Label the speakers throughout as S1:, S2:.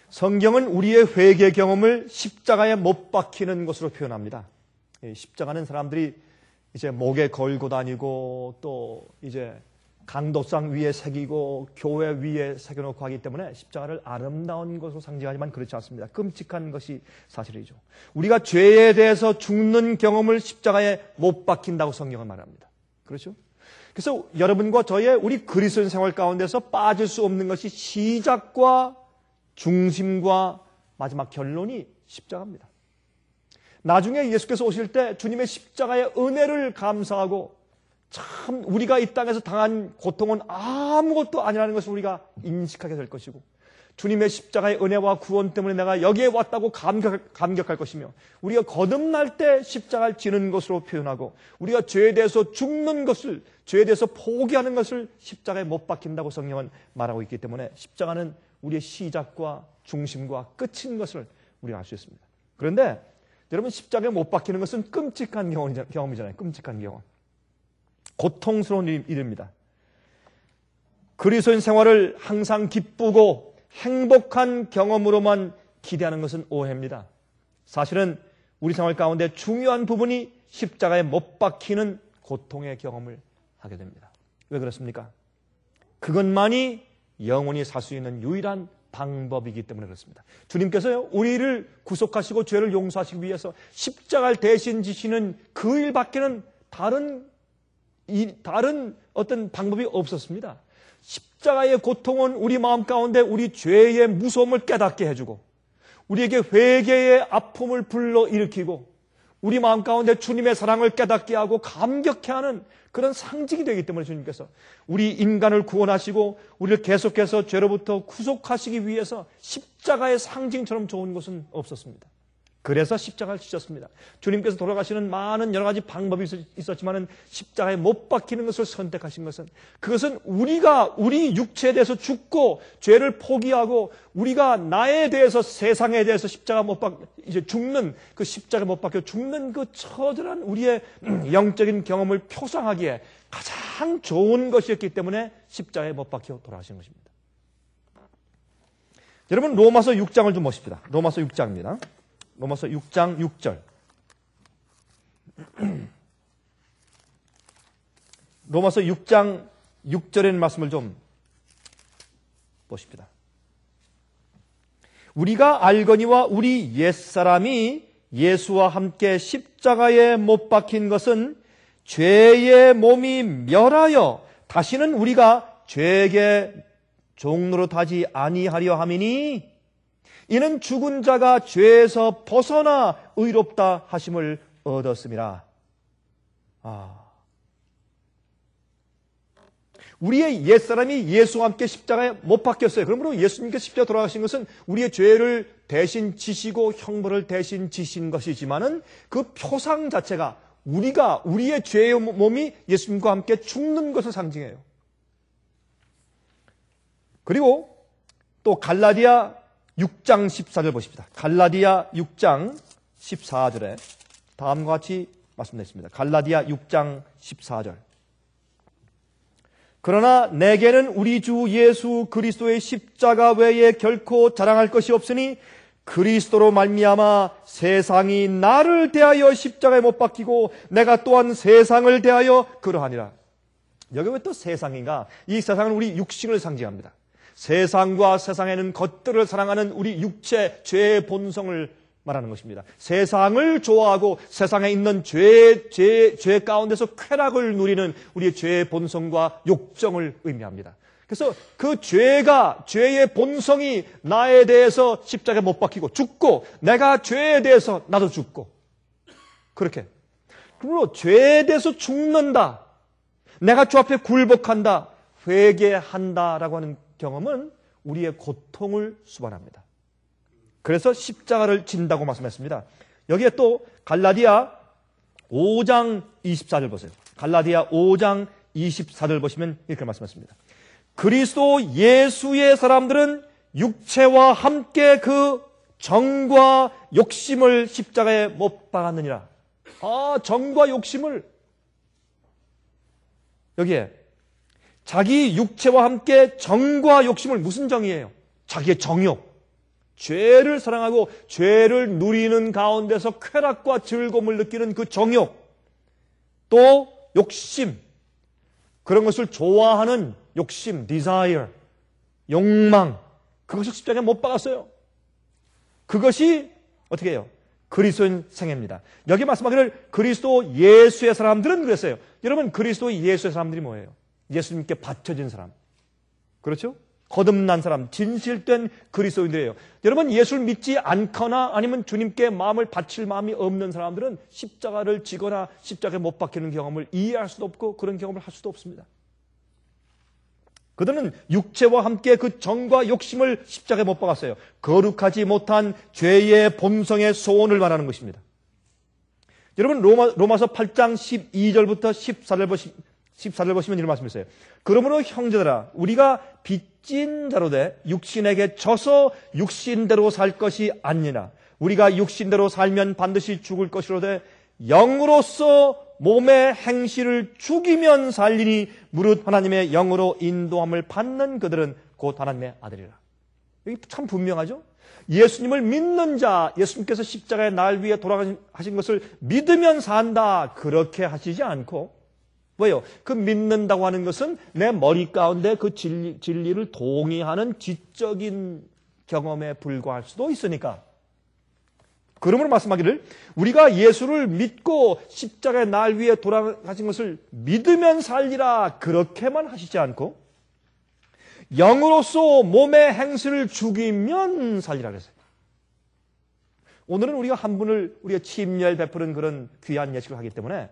S1: 성경은 우리의 회개 경험을 십자가에 못 박히는 것으로 표현합니다. 십자가는 사람들이 이제 목에 걸고 다니고 또 이제 강도상 위에 새기고 교회 위에 새겨놓고 하기 때문에 십자가를 아름다운 것으로 상징하지만 그렇지 않습니다. 끔찍한 것이 사실이죠. 우리가 죄에 대해서 죽는 경험을 십자가에 못 박힌다고 성경은 말합니다. 그렇죠? 그래서 여러분과 저의 우리 그리스도인 생활 가운데서 빠질 수 없는 것이 시작과 중심과 마지막 결론이 십자가입니다. 나중에 예수께서 오실 때 주님의 십자가의 은혜를 감사하고 참 우리가 이 땅에서 당한 고통은 아무것도 아니라는 것을 우리가 인식하게 될 것이고 주님의 십자가의 은혜와 구원 때문에 내가 여기에 왔다고 감격할 것이며 우리가 거듭날 때 십자가를 지는 것으로 표현하고 우리가 죄에 대해서 죽는 것을 죄에 대해서 포기하는 것을 십자가에 못 박힌다고 성경은 말하고 있기 때문에 십자가는 우리의 시작과 중심과 끝인 것을 우리가 알 수 있습니다. 그런데 여러분 십자가에 못 박히는 것은 끔찍한 경험이잖아요. 끔찍한 경험. 고통스러운 일입니다. 그리스도인 생활을 항상 기쁘고 행복한 경험으로만 기대하는 것은 오해입니다. 사실은 우리 생활 가운데 중요한 부분이 십자가에 못 박히는 고통의 경험을 하게 됩니다. 왜 그렇습니까? 그것만이 영원히 살 수 있는 유일한 방법이기 때문에 그렇습니다. 주님께서요, 우리를 구속하시고 죄를 용서하시기 위해서 십자가를 대신 지시는 그 일밖에는 다른 어떤 방법이 없었습니다. 십자가의 고통은 우리 마음 가운데 우리 죄의 무서움을 깨닫게 해주고 우리에게 회개의 아픔을 불러일으키고 우리 마음 가운데 주님의 사랑을 깨닫게 하고 감격해 하는 그런 상징이 되기 때문에 주님께서 우리 인간을 구원하시고 우리를 계속해서 죄로부터 구속하시기 위해서 십자가의 상징처럼 좋은 것은 없었습니다. 그래서 십자가를 지셨습니다. 주님께서 돌아가시는 많은 여러 가지 방법이 있었지만 십자가에 못 박히는 것을 선택하신 것은 그것은 우리가 우리 육체에 대해서 죽고 죄를 포기하고 우리가 나에 대해서 세상에 대해서 십자가 이제 죽는 그 십자가에 못 박혀 죽는 그 처절한 우리의 영적인 경험을 표상하기에 가장 좋은 것이었기 때문에 십자가에 못 박혀 돌아가신 것입니다. 여러분 로마서 6장을 좀 보십시다. 로마서 6장입니다. 로마서 6장 6절. 로마서 6장 6절의 말씀을 좀 보십시다. 우리가 알거니와 우리 옛사람이 예수와 함께 십자가에 못 박힌 것은 죄의 몸이 멸하여 다시는 우리가 죄에게 종노릇하지 아니하려 함이니 이는 죽은 자가 죄에서 벗어나 의롭다 하심을 얻었음이라. 우리의 옛사람이 예수와 함께 십자가에 못 박혔어요. 그러므로 예수님께서 십자가에 돌아가신 것은 우리의 죄를 대신 지시고 형벌을 대신 지신 것이지만은 그 표상 자체가 우리의 죄의 몸이 예수님과 함께 죽는 것을 상징해요. 그리고 또 갈라디아 6장 14절 보십시다. 갈라디아 6장 14절에 다음과 같이 말씀드렸습니다. 갈라디아 6장 14절. 그러나 내게는 우리 주 예수 그리스도의 십자가 외에 결코 자랑할 것이 없으니 그리스도로 말미암아 세상이 나를 대하여 십자가에 못 박히고 내가 또한 세상을 대하여 그러하니라. 여기 왜 또 세상인가? 이 세상은 우리 육신을 상징합니다. 세상과 세상에는 것들을 사랑하는 우리 육체, 죄의 본성을 말하는 것입니다. 세상을 좋아하고 세상에 있는 죄 가운데서 쾌락을 누리는 우리의 죄의 본성과 욕정을 의미합니다. 그래서 그 죄의 본성이 나에 대해서 십자가에 못 박히고 죽고 내가 죄에 대해서 나도 죽고 그렇게. 그러므로 죄에 대해서 죽는다. 내가 주 앞에 굴복한다. 회개한다라고 하는 경험은 우리의 고통을 수반합니다. 그래서 십자가를 진다고 말씀했습니다. 여기에 또 갈라디아 5장 24절 보세요. 갈라디아 5장 24절 보시면 이렇게 말씀했습니다. 그리스도 예수의 사람들은 육체와 함께 그 정과 욕심을 십자가에 못 박았느니라. 정과 욕심을 여기에 자기 육체와 함께 정과 욕심을 무슨 정이에요? 자기의 정욕. 죄를 사랑하고 죄를 누리는 가운데서 쾌락과 즐거움을 느끼는 그 정욕, 또 욕심, 그런 것을 좋아하는 욕심, desire, 욕망, 그것을 십자가에 못 박았어요. 그것이 어떻게 해요? 그리스도인 생애입니다. 여기 말씀하기를 그리스도 예수의 사람들은 그랬어요. 여러분, 그리스도 예수의 사람들이 뭐예요? 예수님께 바쳐진 사람. 그렇죠? 거듭난 사람, 진실된 그리스도인들이에요. 여러분, 예수를 믿지 않거나 아니면 주님께 마음을 바칠 마음이 없는 사람들은 십자가를 지거나 십자가에 못 박히는 경험을 이해할 수도 없고 그런 경험을 할 수도 없습니다. 그들은 육체와 함께 그 정과 욕심을 십자가에 못 박았어요. 거룩하지 못한 죄의 본성의 소원을 말하는 것입니다. 여러분, 로마서 8장 12절부터 14절 보시면 이런 말씀이 있어요. 그러므로 형제들아, 우리가 빚진 자로 돼 육신에게 져서 육신대로 살 것이 아니라 우리가 육신대로 살면 반드시 죽을 것이로되 영으로서 몸의 행실을 죽이면 살리니 무릇 하나님의 영으로 인도함을 받는 그들은 곧 하나님의 아들이라. 여기 참 분명하죠? 예수님을 믿는 자, 예수님께서 십자가의 날 위해 돌아가신 것을 믿으면 산다, 그렇게 하시지 않고, 왜요? 그 믿는다고 하는 것은 내 머리 가운데 그 진리를 동의하는 지적인 경험에 불과할 수도 있으니까. 그러므로 말씀하기를 우리가 예수를 믿고 십자가의 날 위에 돌아가신 것을 믿으면 살리라, 그렇게만 하시지 않고 영으로서 몸의 행실을 죽이면 살리라 그랬어요. 오늘은 우리가 한 분을 우리가 침례를 베푸는 그런 귀한 예식을 하기 때문에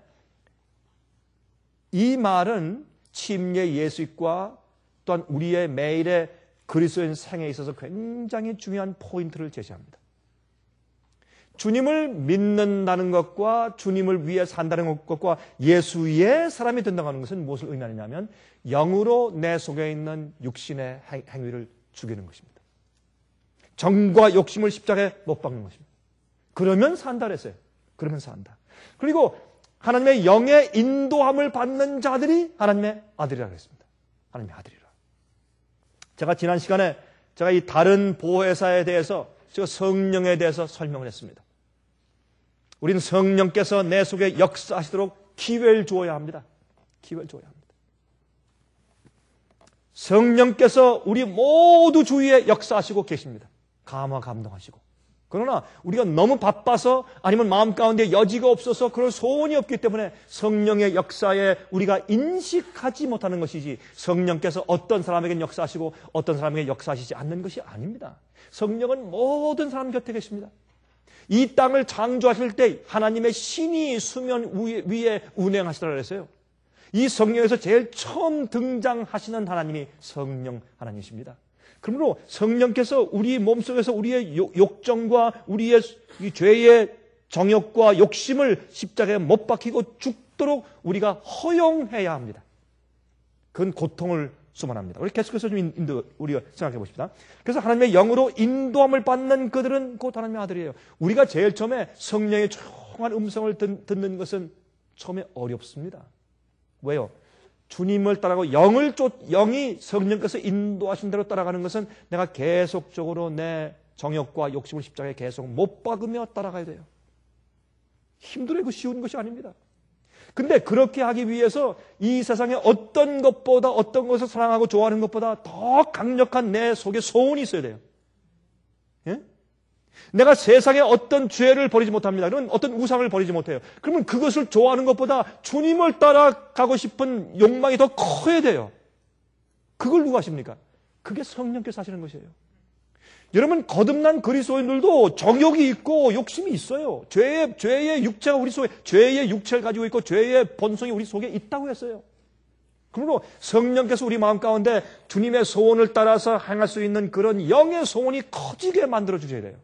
S1: 이 말은 침례 예식과 또한 우리의 매일의 그리스도인 생애에 있어서 굉장히 중요한 포인트를 제시합니다. 주님을 믿는다는 것과 주님을 위해 산다는 것과 예수의 사람이 된다고 하는 것은 무엇을 의미하느냐면 영으로 내 속에 있는 육신의 행위를 죽이는 것입니다. 정과 욕심을 십자가에 못 박는 것입니다. 그러면 산다 그랬어요. 그러면 산다. 그리고 하나님의 영의 인도함을 받는 자들이 하나님의 아들이라고 그랬습니다. 하나님의 아들이라. 제가 지난 시간에 제가 이 다른 보혜사에 대해서 제가 성령에 대해서 설명을 했습니다. 우리는 성령께서 내 속에 역사하시도록 기회를 주어야 합니다. 기회를 줘야 합니다. 성령께서 우리 모두 주위에 역사하시고 계십니다. 감화 감동하시고. 그러나 우리가 너무 바빠서 아니면 마음 가운데 여지가 없어서 그럴 소원이 없기 때문에 성령의 역사에 우리가 인식하지 못하는 것이지 성령께서 어떤 사람에겐 역사하시고 어떤 사람에게 역사하시지 않는 것이 아닙니다. 성령은 모든 사람 곁에 계십니다. 이 땅을 창조하실 때 하나님의 신이 수면 위에 운행하시더라 그랬어요. 이 성령에서 제일 처음 등장하시는 하나님이 성령 하나님이십니다. 그러므로 성령께서 우리 몸속에서 우리의 욕정과 우리의 이 죄의 정욕과 욕심을 십자가에 못 박히고 죽도록 우리가 허용해야 합니다. 그건 고통을 수반합니다. 우리 계속해서 좀 우리가 생각해 봅시다. 그래서 하나님의 영으로 인도함을 받는 그들은 곧 하나님의 아들이에요. 우리가 제일 처음에 성령의 조용한 음성을 듣는 것은 처음에 어렵습니다. 왜요? 주님을 따라가고 영이 성령께서 인도하신 대로 따라가는 것은 내가 계속적으로 내 정욕과 욕심을 십자가에 계속 못 박으며 따라가야 돼요. 힘들어요. 그 쉬운 것이 아닙니다. 근데 그렇게 하기 위해서 이 세상에 어떤 것보다 어떤 것을 사랑하고 좋아하는 것보다 더 강력한 내 속에 소원이 있어야 돼요. 예? 내가 세상에 어떤 죄를 버리지 못합니다. 그러면 어떤 우상을 버리지 못해요. 그러면 그것을 좋아하는 것보다 주님을 따라가고 싶은 욕망이 더 커야 돼요. 그걸 누가 하십니까? 그게 성령께서 하시는 것이에요. 여러분, 거듭난 그리스도인들도 정욕이 있고 욕심이 있어요. 죄의 육체가 우리 속에, 죄의 육체를 가지고 있고 죄의 본성이 우리 속에 있다고 했어요. 그러므로 성령께서 우리 마음 가운데 주님의 소원을 따라서 행할 수 있는 그런 영의 소원이 커지게 만들어 주셔야 돼요.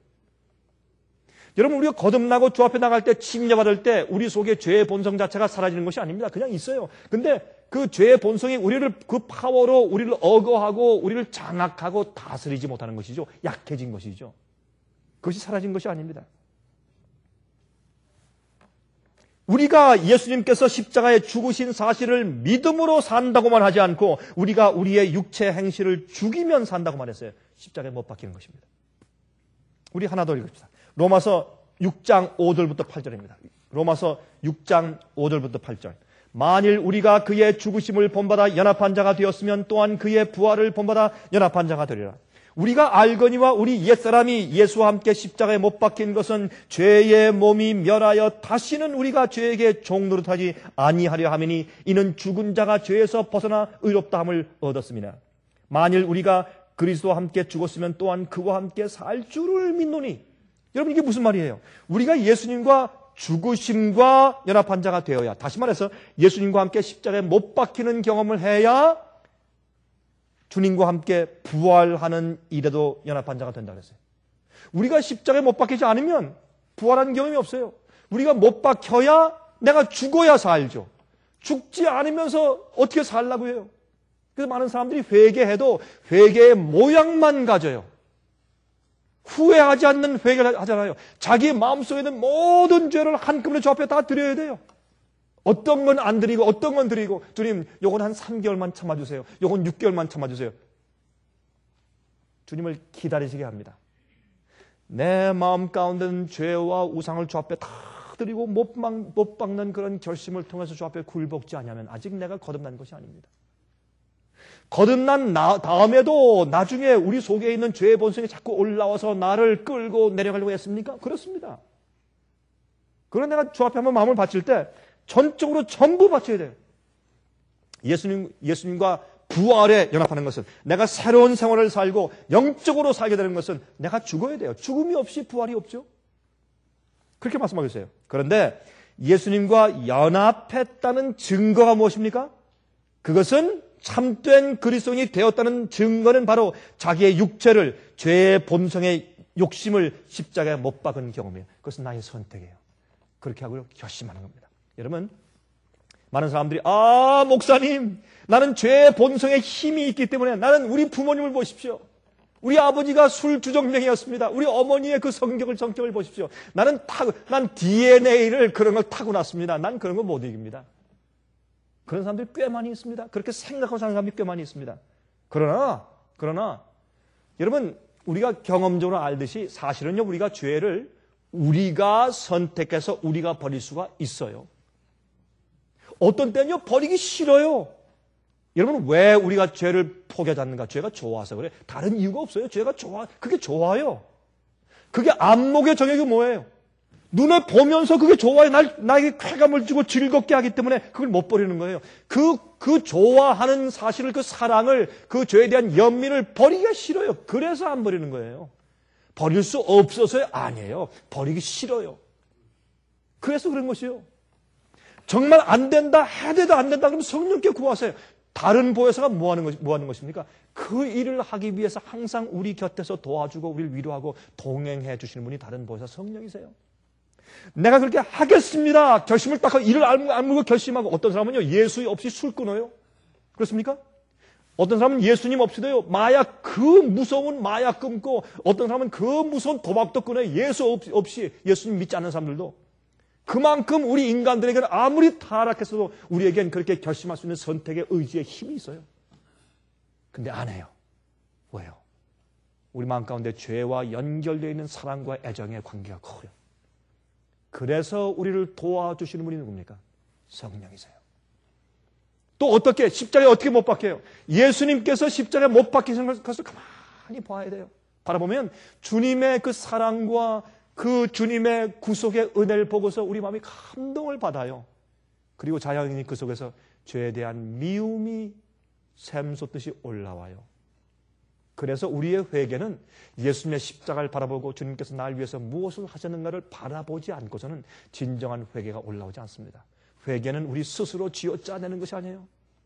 S1: 여러분, 우리가 거듭나고 주 앞에 나갈 때 침례받을 때 우리 속에 죄의 본성 자체가 사라지는 것이 아닙니다. 그냥 있어요. 근데 그 죄의 본성이 우리를 그 파워로 우리를 억어하고 우리를 장악하고 다스리지 못하는 것이죠. 약해진 것이죠. 그것이 사라진 것이 아닙니다. 우리가 예수님께서 십자가에 죽으신 사실을 믿음으로 산다고만 하지 않고 우리가 우리의 육체 행실을 죽이면 산다고 말했어요. 십자가에 못 박히는 것입니다. 우리 하나 더 읽읍시다. 로마서 6장 5절부터 8절입니다. 로마서 6장 5절부터 8절. 만일 우리가 그의 죽으심을 본받아 연합한 자가 되었으면 또한 그의 부활을 본받아 연합한 자가 되리라. 우리가 알거니와 우리 옛사람이 예수와 함께 십자가에 못 박힌 것은 죄의 몸이 멸하여 다시는 우리가 죄에게 종노릇하지 아니하려 함이니 이는 죽은 자가 죄에서 벗어나 의롭다함을 얻었습니다. 만일 우리가 그리스도와 함께 죽었으면 또한 그와 함께 살 줄을 믿노니. 여러분, 이게 무슨 말이에요? 우리가 예수님과 죽으심과 연합한 자가 되어야, 다시 말해서 예수님과 함께 십자가에 못 박히는 경험을 해야 주님과 함께 부활하는 일에도 연합한 자가 된다 그랬어요. 우리가 십자가에 못 박히지 않으면 부활하는 경험이 없어요. 우리가 못 박혀야 내가 죽어야 살죠. 죽지 않으면서 어떻게 살라고 해요? 그래서 많은 사람들이 회개해도 회개의 모양만 가져요. 후회하지 않는 회개를 하잖아요. 자기 마음속에 있는 모든 죄를 한꺼번에 주 앞에 다 드려야 돼요. 어떤 건 안 드리고 어떤 건 드리고, 주님 요건 한 3개월만 참아주세요. 요건 6개월만 참아주세요. 주님을 기다리시게 합니다. 내 마음 가운데는 죄와 우상을 주 앞에 다 드리고 못 박는 그런 결심을 통해서 주 앞에 굴복지 않으면 아직 내가 거듭난 것이 아닙니다. 거듭난 다음에도 나중에 우리 속에 있는 죄의 본성이 자꾸 올라와서 나를 끌고 내려가려고 했습니까? 그렇습니다. 그러나 내가 주 앞에 한번 마음을 바칠 때 전적으로 전부 바쳐야 돼요. 예수님과 부활에 연합하는 것은, 내가 새로운 생활을 살고 영적으로 살게 되는 것은 내가 죽어야 돼요. 죽음이 없이 부활이 없죠. 그렇게 말씀하고 있어요. 그런데 예수님과 연합했다는 증거가 무엇입니까? 그것은 참된 그리스도인이 되었다는 증거는 바로 자기의 육체를, 죄의 본성의 욕심을 십자가에 못 박은 경험이에요. 그것은 나의 선택이에요. 그렇게 하고 결심하는 겁니다. 여러분, 많은 사람들이 목사님, 나는 죄의 본성에 힘이 있기 때문에, 나는 우리 부모님을 보십시오. 우리 아버지가 술주정뱅이였습니다. 우리 어머니의 그 성격을 보십시오. 난 DNA를 그런 걸 타고났습니다. 난 그런 거 못 이깁니다. 그런 사람들이 꽤 많이 있습니다. 그렇게 생각하고 사는 사람이 꽤 많이 있습니다. 그러나 여러분, 우리가 경험적으로 알듯이 사실은요, 우리가 죄를 우리가 선택해서 우리가 버릴 수가 있어요. 어떤 때는요, 버리기 싫어요. 여러분, 왜 우리가 죄를 포기하지 않는가? 죄가 좋아서 그래. 다른 이유가 없어요. 죄가 그게 좋아요. 그게 안목의 정욕이 뭐예요? 눈에 보면서 그게 좋아요. 나에게 쾌감을 주고 즐겁게 하기 때문에 그걸 못 버리는 거예요. 그 좋아하는 사실을, 그 사랑을, 그 죄에 대한 연민을 버리기가 싫어요. 그래서 안 버리는 거예요. 버릴 수 없어서요? 아니에요. 버리기 싫어요. 그래서 그런 것이요. 정말 안 된다, 해도 안 된다 그러면 성령께 구하세요. 다른 보혜사가 뭐 하는 것입니까? 그 일을 하기 위해서 항상 우리 곁에서 도와주고 우리를 위로하고 동행해 주시는 분이 다른 보혜사 성령이세요. 내가 그렇게 하겠습니다. 결심을 딱 하고 이를 알고 결심하고, 어떤 사람은요, 예수 없이 술 끊어요. 그렇습니까? 어떤 사람은 예수님 없이도요, 그 무서운 마약 끊고, 어떤 사람은 그 무서운 도박도 끊어요. 예수 없이, 예수님 믿지 않는 사람들도. 그만큼 우리 인간들에게는 아무리 타락했어도 우리에겐 그렇게 결심할 수 있는 선택의 의지의 힘이 있어요. 근데 안 해요. 왜요? 우리 마음 가운데 죄와 연결되어 있는 사랑과 애정의 관계가 커요. 그래서 우리를 도와주시는 분이 누굽니까? 성령이세요. 또 어떻게, 십자가에 어떻게 못 박혀요? 예수님께서 십자가에 못 박히시는 것을 가만히 봐야 돼요. 바라보면 주님의 그 사랑과 그 주님의 구속의 은혜를 보고서 우리 마음이 감동을 받아요. 그리고 자연히 그 속에서 죄에 대한 미움이 샘솟듯이 올라와요. 그래서 우리의 회개는 예수님의 십자가를 바라보고 주님께서 나를 위해서 무엇을 하셨는가를 바라보지 않고서는 진정한 회개가 올라오지 않습니다. 회개는 우리 스스로 쥐어짜내는 것이 아니에요.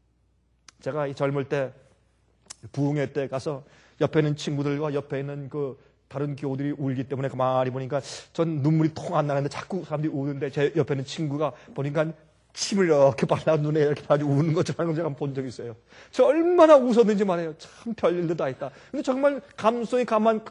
S1: 제가 이 젊을 때 부흥회 때 가서 옆에 있는 친구들과 옆에 있는 그 다른 교우들이 울기 때문에 가만히 보니까 전 눈물이 통 안 나는데 자꾸 사람들이 우는데, 제 옆에 있는 친구가 보니까 침을 이렇게 발라 눈에 이렇게 가지고 우는 것처럼 제가 본 적이 있어요. 저 얼마나 웃었는지 말해요. 참 별일도 다 있다. 근데 정말 감성이 강한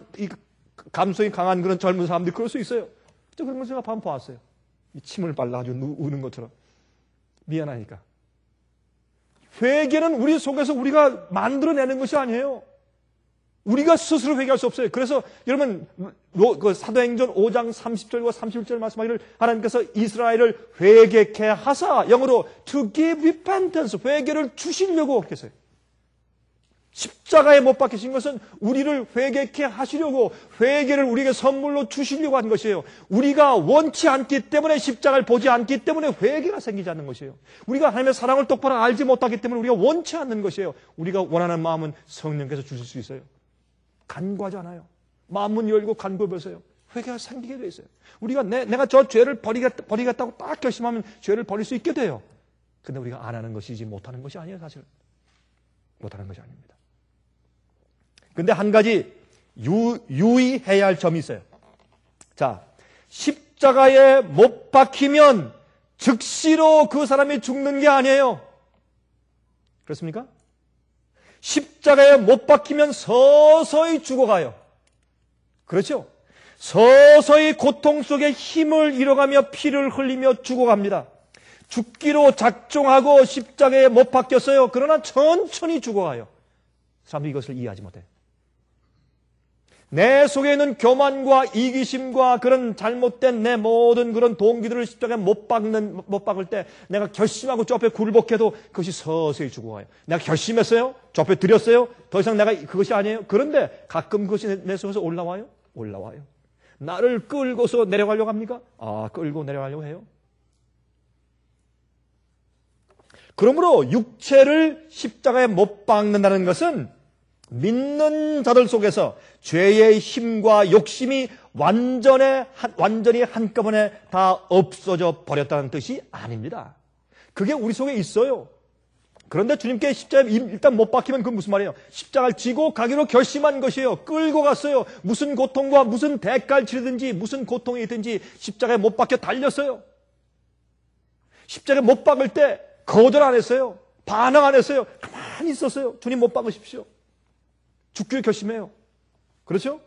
S1: 그런 젊은 사람들이 그럴 수 있어요. 저 그런 걸 제가 한번 봤어요. 이 침을 발라가지고 우는 것처럼. 미안하니까. 회개는 우리 속에서 우리가 만들어내는 것이 아니에요. 우리가 스스로 회개할 수 없어요. 그래서 여러분 그 사도행전 5장 30절과 31절 말씀하기를 하나님께서 이스라엘을 회개케 하사, 영어로 to give repentance, 회개를 주시려고 했어요. 십자가에 못 박히신 것은 우리를 회개케 하시려고, 회개를 우리에게 선물로 주시려고 한 것이에요. 우리가 원치 않기 때문에, 십자가를 보지 않기 때문에 회개가 생기지 않는 것이에요. 우리가 하나님의 사랑을 똑바로 알지 못하기 때문에 우리가 원치 않는 것이에요. 우리가 원하는 마음은 성령께서 주실 수 있어요. 간구하지 않아요. 마음문 열고 간구해보세요. 회개가 생기게 돼 있어요. 우리가 내가 저 죄를 버리겠다고 딱 결심하면 죄를 버릴 수 있게 돼요. 근데 우리가 안 하는 것이지 못하는 것이 아니에요, 사실. 못하는 것이 아닙니다. 근데 한 가지 유의해야 할 점이 있어요. 자, 십자가에 못 박히면 즉시로 그 사람이 죽는 게 아니에요. 그렇습니까? 십자가에 못 박히면 서서히 죽어가요. 그렇죠? 서서히 고통 속에 힘을 잃어가며 피를 흘리며 죽어갑니다. 죽기로 작정하고 십자가에 못 박혔어요. 그러나 천천히 죽어가요. 사람들이 이것을 이해하지 못해요. 내 속에 있는 교만과 이기심과 그런 잘못된 내 모든 그런 동기들을 십자가에 못 박을 때 내가 결심하고 저 앞에 굴복해도 그것이 서서히 죽어가요. 내가 결심했어요? 저 앞에 드렸어요? 더 이상 내가 그것이 아니에요? 그런데 가끔 그것이 내 속에서 올라와요? 올라와요. 나를 끌고서 내려가려고 합니까? 끌고 내려가려고 해요. 그러므로 육체를 십자가에 못 박는다는 것은 믿는 자들 속에서 죄의 힘과 욕심이 완전히 한꺼번에 다 없어져 버렸다는 뜻이 아닙니다. 그게 우리 속에 있어요. 그런데 주님께 십자가에 일단 못 박히면 그건 무슨 말이에요? 십자가를 지고 가기로 결심한 것이에요. 끌고 갔어요. 무슨 고통과 무슨 대가를 치르든지 무슨 고통이 있든지 십자가에 못 박혀 달렸어요. 십자가에 못 박을 때 거절 안 했어요. 반항 안 했어요. 가만히 있었어요. 주님 못 박으십시오. 죽기를 결심해요. 그렇죠?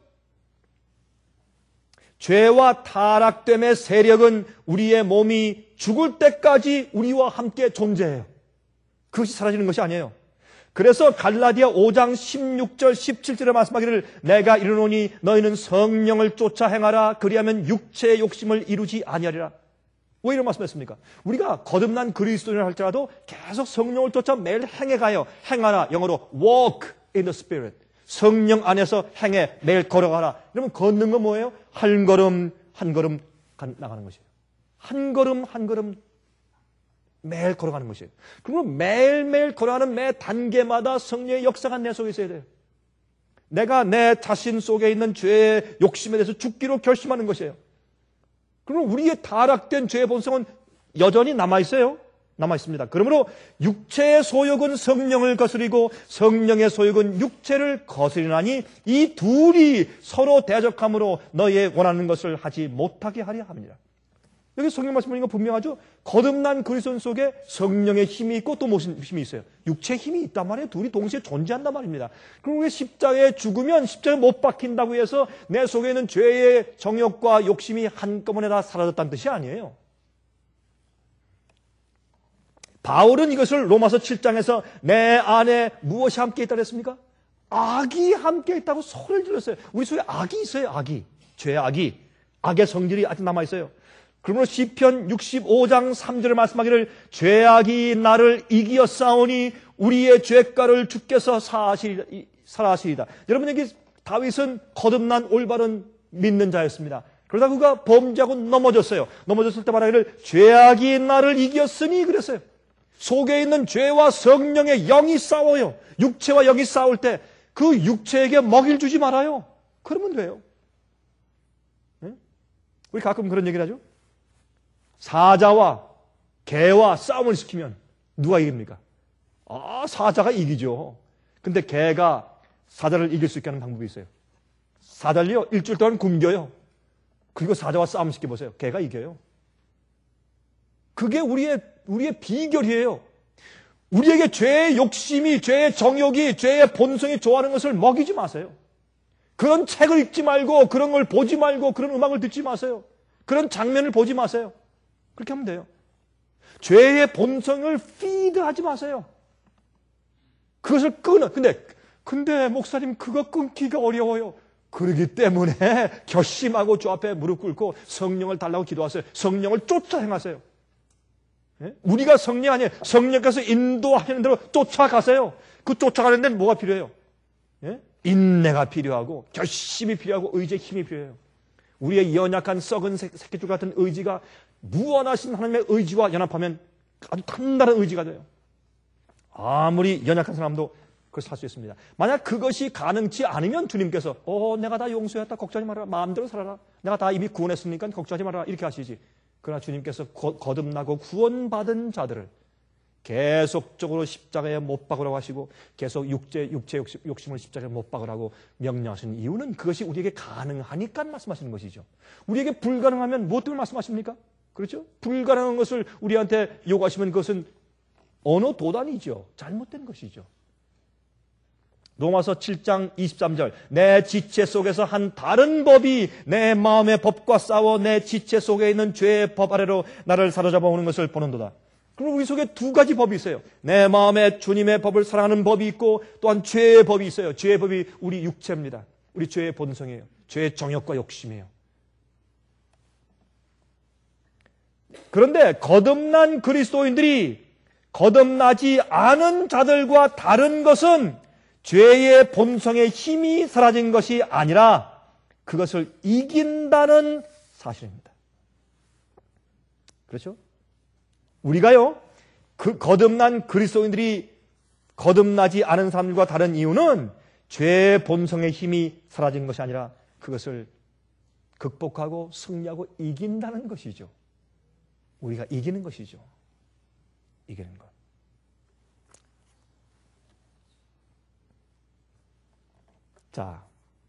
S1: 죄와 타락됨의 세력은 우리의 몸이 죽을 때까지 우리와 함께 존재해요. 그것이 사라지는 것이 아니에요. 그래서 갈라디아 5장 16절 17절에 말씀하기를 내가 이르노니 너희는 성령을 쫓아 행하라 그리하면 육체의 욕심을 이루지 아니하리라. 왜 이런 말씀했습니까? 우리가 거듭난 그리스도인을 할지라도 계속 성령을 쫓아 매일 행해가요. 행하라, 영어로 walk in the spirit. 성령 안에서 행해 매일 걸어가라. 그러면 걷는 건 뭐예요? 한 걸음 한 걸음 나가는 것이에요. 한 걸음 한 걸음 매일 걸어가는 것이에요. 그러면 매일매일 걸어가는 매 단계마다 성령의 역사가 내 속에 있어야 돼요. 내가 내 자신 속에 있는 죄의 욕심에 대해서 죽기로 결심하는 것이에요. 그러면 우리의 타락된 죄의 본성은 여전히 남아있어요. 남아있습니다. 그러므로 육체의 소욕은 성령을 거스리고 성령의 소욕은 육체를 거스리나니 이 둘이 서로 대적함으로 너희의 원하는 것을 하지 못하게 하려 합니다. 여기 성경 말씀 보니까 분명하죠. 거듭난 그리스도 속에 성령의 힘이 있고 또 무슨 힘이 있어요? 육체의 힘이 있단 말이에요. 둘이 동시에 존재한단 말입니다. 그럼 왜 십자가에 죽으면 십자가에 못 박힌다고 해서 내 속에 있는 죄의 정욕과 욕심이 한꺼번에 다 사라졌다는 뜻이 아니에요. 바울은 이것을 로마서 7장에서 내 안에 무엇이 함께 있다고 했습니까? 악이 함께 있다고 소리를 질렀어요. 우리 속에 악이 있어요. 악이. 죄의 악이. 악의 성질이 아직 남아있어요. 그러므로 시편 65장 3절에 말씀하기를 죄악이 나를 이기어 싸우니 우리의 죄가를 주께서 사하시리다. 여러분 여기 다윗은 거듭난 올바른 믿는 자였습니다. 그러다 그가 범죄하고 넘어졌어요. 넘어졌을 때 말하기를 죄악이 나를 이겼으니 그랬어요. 속에 있는 죄와 성령의 영이 싸워요. 육체와 영이 싸울 때 그 육체에게 먹이를 주지 말아요. 그러면 돼요. 네? 우리 가끔 그런 얘기를 하죠. 사자와 개와 싸움을 시키면 누가 이깁니까? 사자가 이기죠. 근데 개가 사자를 이길 수 있게 하는 방법이 있어요. 사자를요, 일주일 동안 굶겨요. 그리고 사자와 싸움 시켜보세요. 개가 이겨요. 그게 우리의 비결이에요. 우리에게 죄의 욕심이, 죄의 정욕이, 죄의 본성이 좋아하는 것을 먹이지 마세요. 그런 책을 읽지 말고, 그런 걸 보지 말고, 그런 음악을 듣지 마세요. 그런 장면을 보지 마세요. 그렇게 하면 돼요. 죄의 본성을 피드하지 마세요. 그것을 근데 근데 목사님 그거 끊기가 어려워요. 그러기 때문에 결심하고 주 앞에 무릎 꿇고 성령을 달라고 기도하세요. 성령을 쫓아 행하세요. 예? 우리가 성령 아니에요. 성령께서 인도하시는 대로 쫓아가세요. 그 쫓아가는 데는 뭐가 필요해요? 예? 인내가 필요하고 결심이 필요하고 의지의 힘이 필요해요. 우리의 연약한 썩은 새끼줄 같은 의지가 무한하신 하나님의 의지와 연합하면 아주 단단한 의지가 돼요. 아무리 연약한 사람도 그걸 살 수 있습니다. 만약 그것이 가능치 않으면 주님께서 내가 다 용서했다. 걱정하지 말아라. 마음대로 살아라. 내가 다 이미 구원했으니까 걱정하지 말아라. 이렇게 하시지. 그러나 주님께서 거듭나고 구원받은 자들을 계속적으로 십자가에 못 박으라고 하시고 계속 육체 욕심을 십자가에 못 박으라고 명령하시는 이유는 그것이 우리에게 가능하니까 말씀하시는 것이죠. 우리에게 불가능하면 무엇 때문에 말씀하십니까? 그렇죠? 불가능한 것을 우리한테 요구하시면 그것은 어느 도단이죠. 잘못된 것이죠. 로마서 7장 23절 내 지체 속에서 한 다른 법이 내 마음의 법과 싸워 내 지체 속에 있는 죄의 법 아래로 나를 사로잡아 오는 것을 보는도다. 그럼 우리 속에 두 가지 법이 있어요. 내 마음에 주님의 법을 사랑하는 법이 있고 또한 죄의 법이 있어요. 죄의 법이 우리 육체입니다. 우리 죄의 본성이에요. 죄의 정욕과 욕심이에요. 그런데 거듭난 그리스도인들이 거듭나지 않은 자들과 다른 것은 죄의 본성의 힘이 사라진 것이 아니라 그것을 이긴다는 사실입니다. 그렇죠? 우리가요, 그 거듭난 그리스도인들이 거듭나지 않은 사람들과 다른 이유는 죄의 본성의 힘이 사라진 것이 아니라 그것을 극복하고 승리하고 이긴다는 것이죠. 우리가 이기는 것이죠. 이기는 것. 자,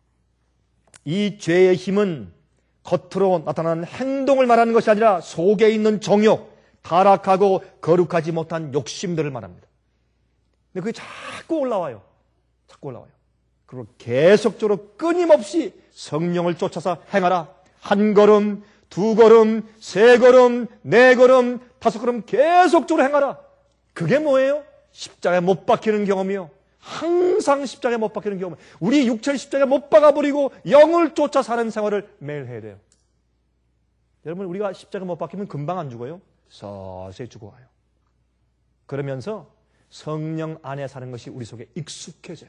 S1: 이 죄의 힘은 겉으로 나타나는 행동을 말하는 것이 아니라 속에 있는 정욕, 타락하고 거룩하지 못한 욕심들을 말합니다. 근데 그게 자꾸 올라와요. 자꾸 올라와요. 그리고 계속적으로 끊임없이 성령을 쫓아서 행하라. 한 걸음, 두 걸음, 세 걸음, 네 걸음, 다섯 걸음 계속적으로 행하라. 그게 뭐예요? 십자가에 못 박히는 경험이요. 항상 십자가에 못 박히는 경험. 우리 육체를 십자가에 못 박아버리고 영을 쫓아 사는 생활을 매일 해야 돼요. 여러분, 우리가 십자가에 못 박히면 금방 안 죽어요. 서서히 죽어가요. 그러면서 성령 안에 사는 것이 우리 속에 익숙해져요.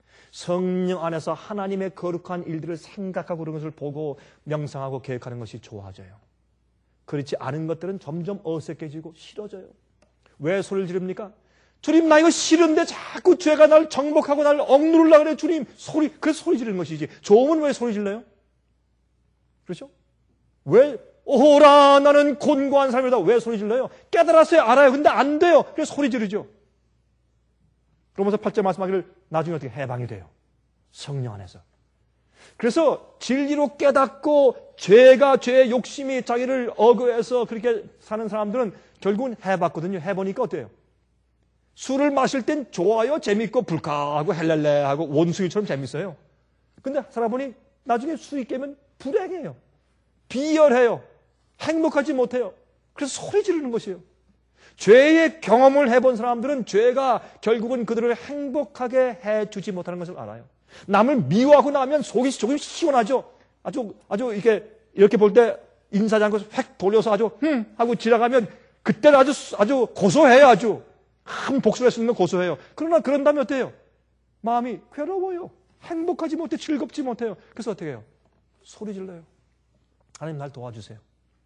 S1: 성령 안에서 하나님의 거룩한 일들을 생각하고 그런 것을 보고 명상하고 계획하는 것이 좋아져요. 그렇지 않은 것들은 점점 어색해지고 싫어져요. 왜 소리를 지릅니까? 주님, 나 이거 싫은데 자꾸 죄가 날 정복하고 날 억누르려고 그래. 주님, 그래서 소리 지르는 것이지. 좋으면 왜 소리 질러요? 그렇죠? 왜? 오호라, 나는 곤고한 삶이다. 왜 소리 질러요? 깨달았어요. 알아요. 근데 안 돼요. 그래서 소리 지르죠. 로마서 8절 말씀하기를 나중에 어떻게 해방이 돼요. 성령 안에서. 그래서 진리로 깨닫고 죄의 욕심이 자기를 억압해서 그렇게 사는 사람들은 결국은 해봤거든요. 해보니까 어때요? 술을 마실 땐 좋아요. 재밌고 불쾌하고 헬렐레하고 원숭이처럼 재밌어요. 근데 살아보니 나중에 술이 깨면 불행해요. 비열해요. 행복하지 못해요. 그래서 소리 지르는 것이에요. 죄의 경험을 해본 사람들은 죄가 결국은 그들을 행복하게 해주지 못하는 것을 알아요. 남을 미워하고 나면 속이 조금 시원하죠. 아주 이렇게 볼 때 인사하지 않고 획 돌려서 아주 하고 지나가면 그때는 아주 고소해요. 아주 한 복수를 했으면 고소해요. 그러나 그런 다음에 어때요? 마음이 괴로워요. 행복하지 못해, 즐겁지 못해요. 그래서 어떻게 해요? 소리 질러요. 하나님 날 도와주세요.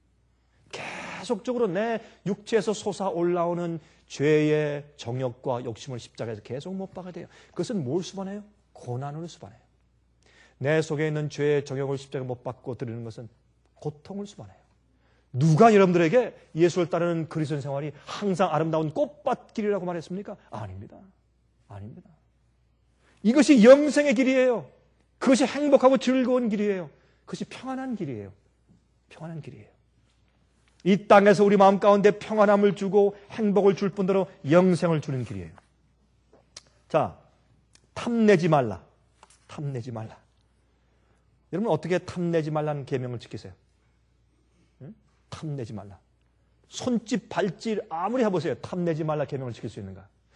S1: 계속적으로 내 육체에서 솟아 올라오는 죄의 정욕과 욕심을 십자가에서 계속 못 박아야 돼요. 그것은 뭘 수반해요? 고난으로 수반해요. 내 속에 있는 죄의 정욕을 십자가에 못 박고 드리는 것은 고통을 수반해요. 누가 여러분들에게 예수를 따르는 그리스도인 생활이 항상 아름다운 꽃밭길이라고 말했습니까? 아닙니다. 아닙니다. 이것이 영생의 길이에요. 그것이 행복하고 즐거운 길이에요. 그것이 평안한 길이에요. 평안한 길이에요. 이 땅에서 우리 마음 가운데 평안함을 주고 행복을 줄 뿐더러 영생을 주는 길이에요. 자, 탐내지 말라. 탐내지 말라. 여러분 어떻게 탐내지 말라는 계명을 지키세요? 응? 탐내지 말라. 손짓 발짓 아무리 해보세요. 탐내지 말라 계명을 지킬 수 있는가?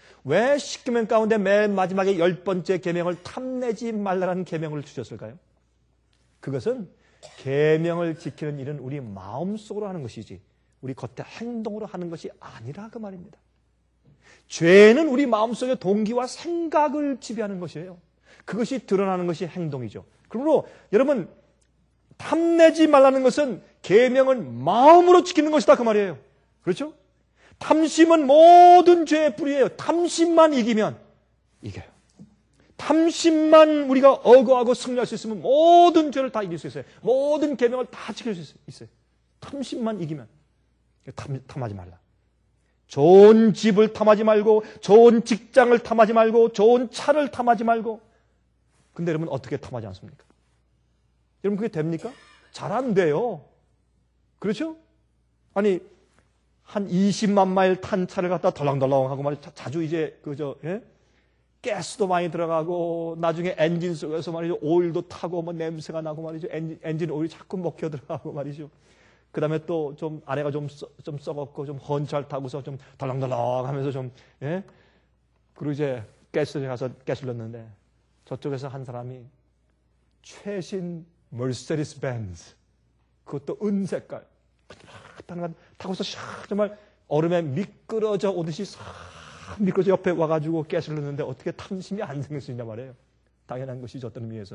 S1: 왜 10계명 가운데 맨 마지막에 10번째 계명을 탐내지 말라는 계명을 주셨을까요? 그것은 계명을 지키는 일은 우리 마음속으로 하는 것이지 우리 겉에 행동으로 하는 것이 아니라 그 말입니다. 죄는 우리 마음속의 동기와 생각을 지배하는 것이에요. 그것이 드러나는 것이 행동이죠. 그러므로 여러분 탐내지 말라는 것은 계명은 마음으로 지키는 것이다 그 말이에요. 그렇죠? 탐심은 모든 죄의 뿌리예요. 탐심만 이기면 이겨요. 탐심만 우리가 억어하고 승리할 수 있으면 모든 죄를 다 이길 수 있어요. 모든 계명을 다 지킬 수 있어요. 탐심만 이기면 탐하지 말라. 좋은 집을 탐하지 말고 좋은 직장을 탐하지 말고 좋은 차를 탐하지 말고 근데 여러분 어떻게 탐하지 않습니까? 여러분 그게 됩니까? 잘 안 돼요. 그렇죠? 아니 한 20만 마일 탄 차를 갖다 덜렁덜렁하고 말이죠. 자주 이제 가스도 많이 들어가고 나중에 엔진 속에서 말이죠. 오일도 타고 뭐 냄새가 나고 말이죠. 엔진 오일이 자꾸 먹혀 들어가고 말이죠. 그 다음에 또 좀 아래가 좀 썩었고 좀 헌철 타고서 좀 덜렁덜렁 하면서 좀 그리고 이제 가스에 가서 가스를 넣는데 저쪽에서 한 사람이 최신 머세디스 벤츠 그것도 은색깔 타고서 정말 얼음에 미끄러져 오듯이 미끄러져 옆에 와가지고 가스를 넣는데 어떻게 탐심이 안 생길 수 있냐 말이에요. 당연한 것이죠. 어떤 의미에서.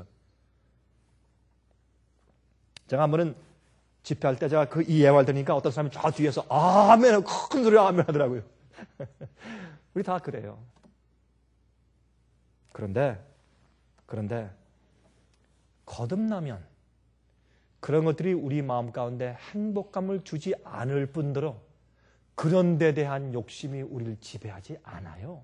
S1: 제가 한 번은 집회할 때 제가 그 이 예화를 들으니까 어떤 사람이 저 뒤에서 아멘 큰 소리로 아멘 하더라고요. 우리 다 그래요. 그런데 거듭나면 그런 것들이 우리 마음 가운데 행복감을 주지 않을 뿐더러 그런 데 대한 욕심이 우리를 지배하지 않아요.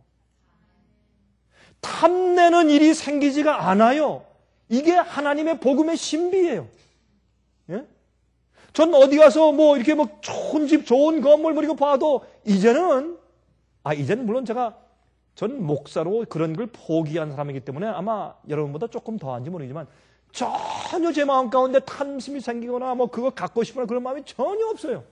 S1: 탐내는 일이 생기지가 않아요. 이게 하나님의 복음의 신비예요. 예? 전 어디 가서 뭐 이렇게 뭐 좋은 집, 좋은 건물 뭐 이거 봐도 이제는 물론 전 목사로 그런 걸 포기한 사람이기 때문에 아마 여러분보다 조금 더한지 모르지만 전혀 제 마음 가운데 탐심이 생기거나 뭐 그거 갖고 싶거나 그런 마음이 전혀 없어요.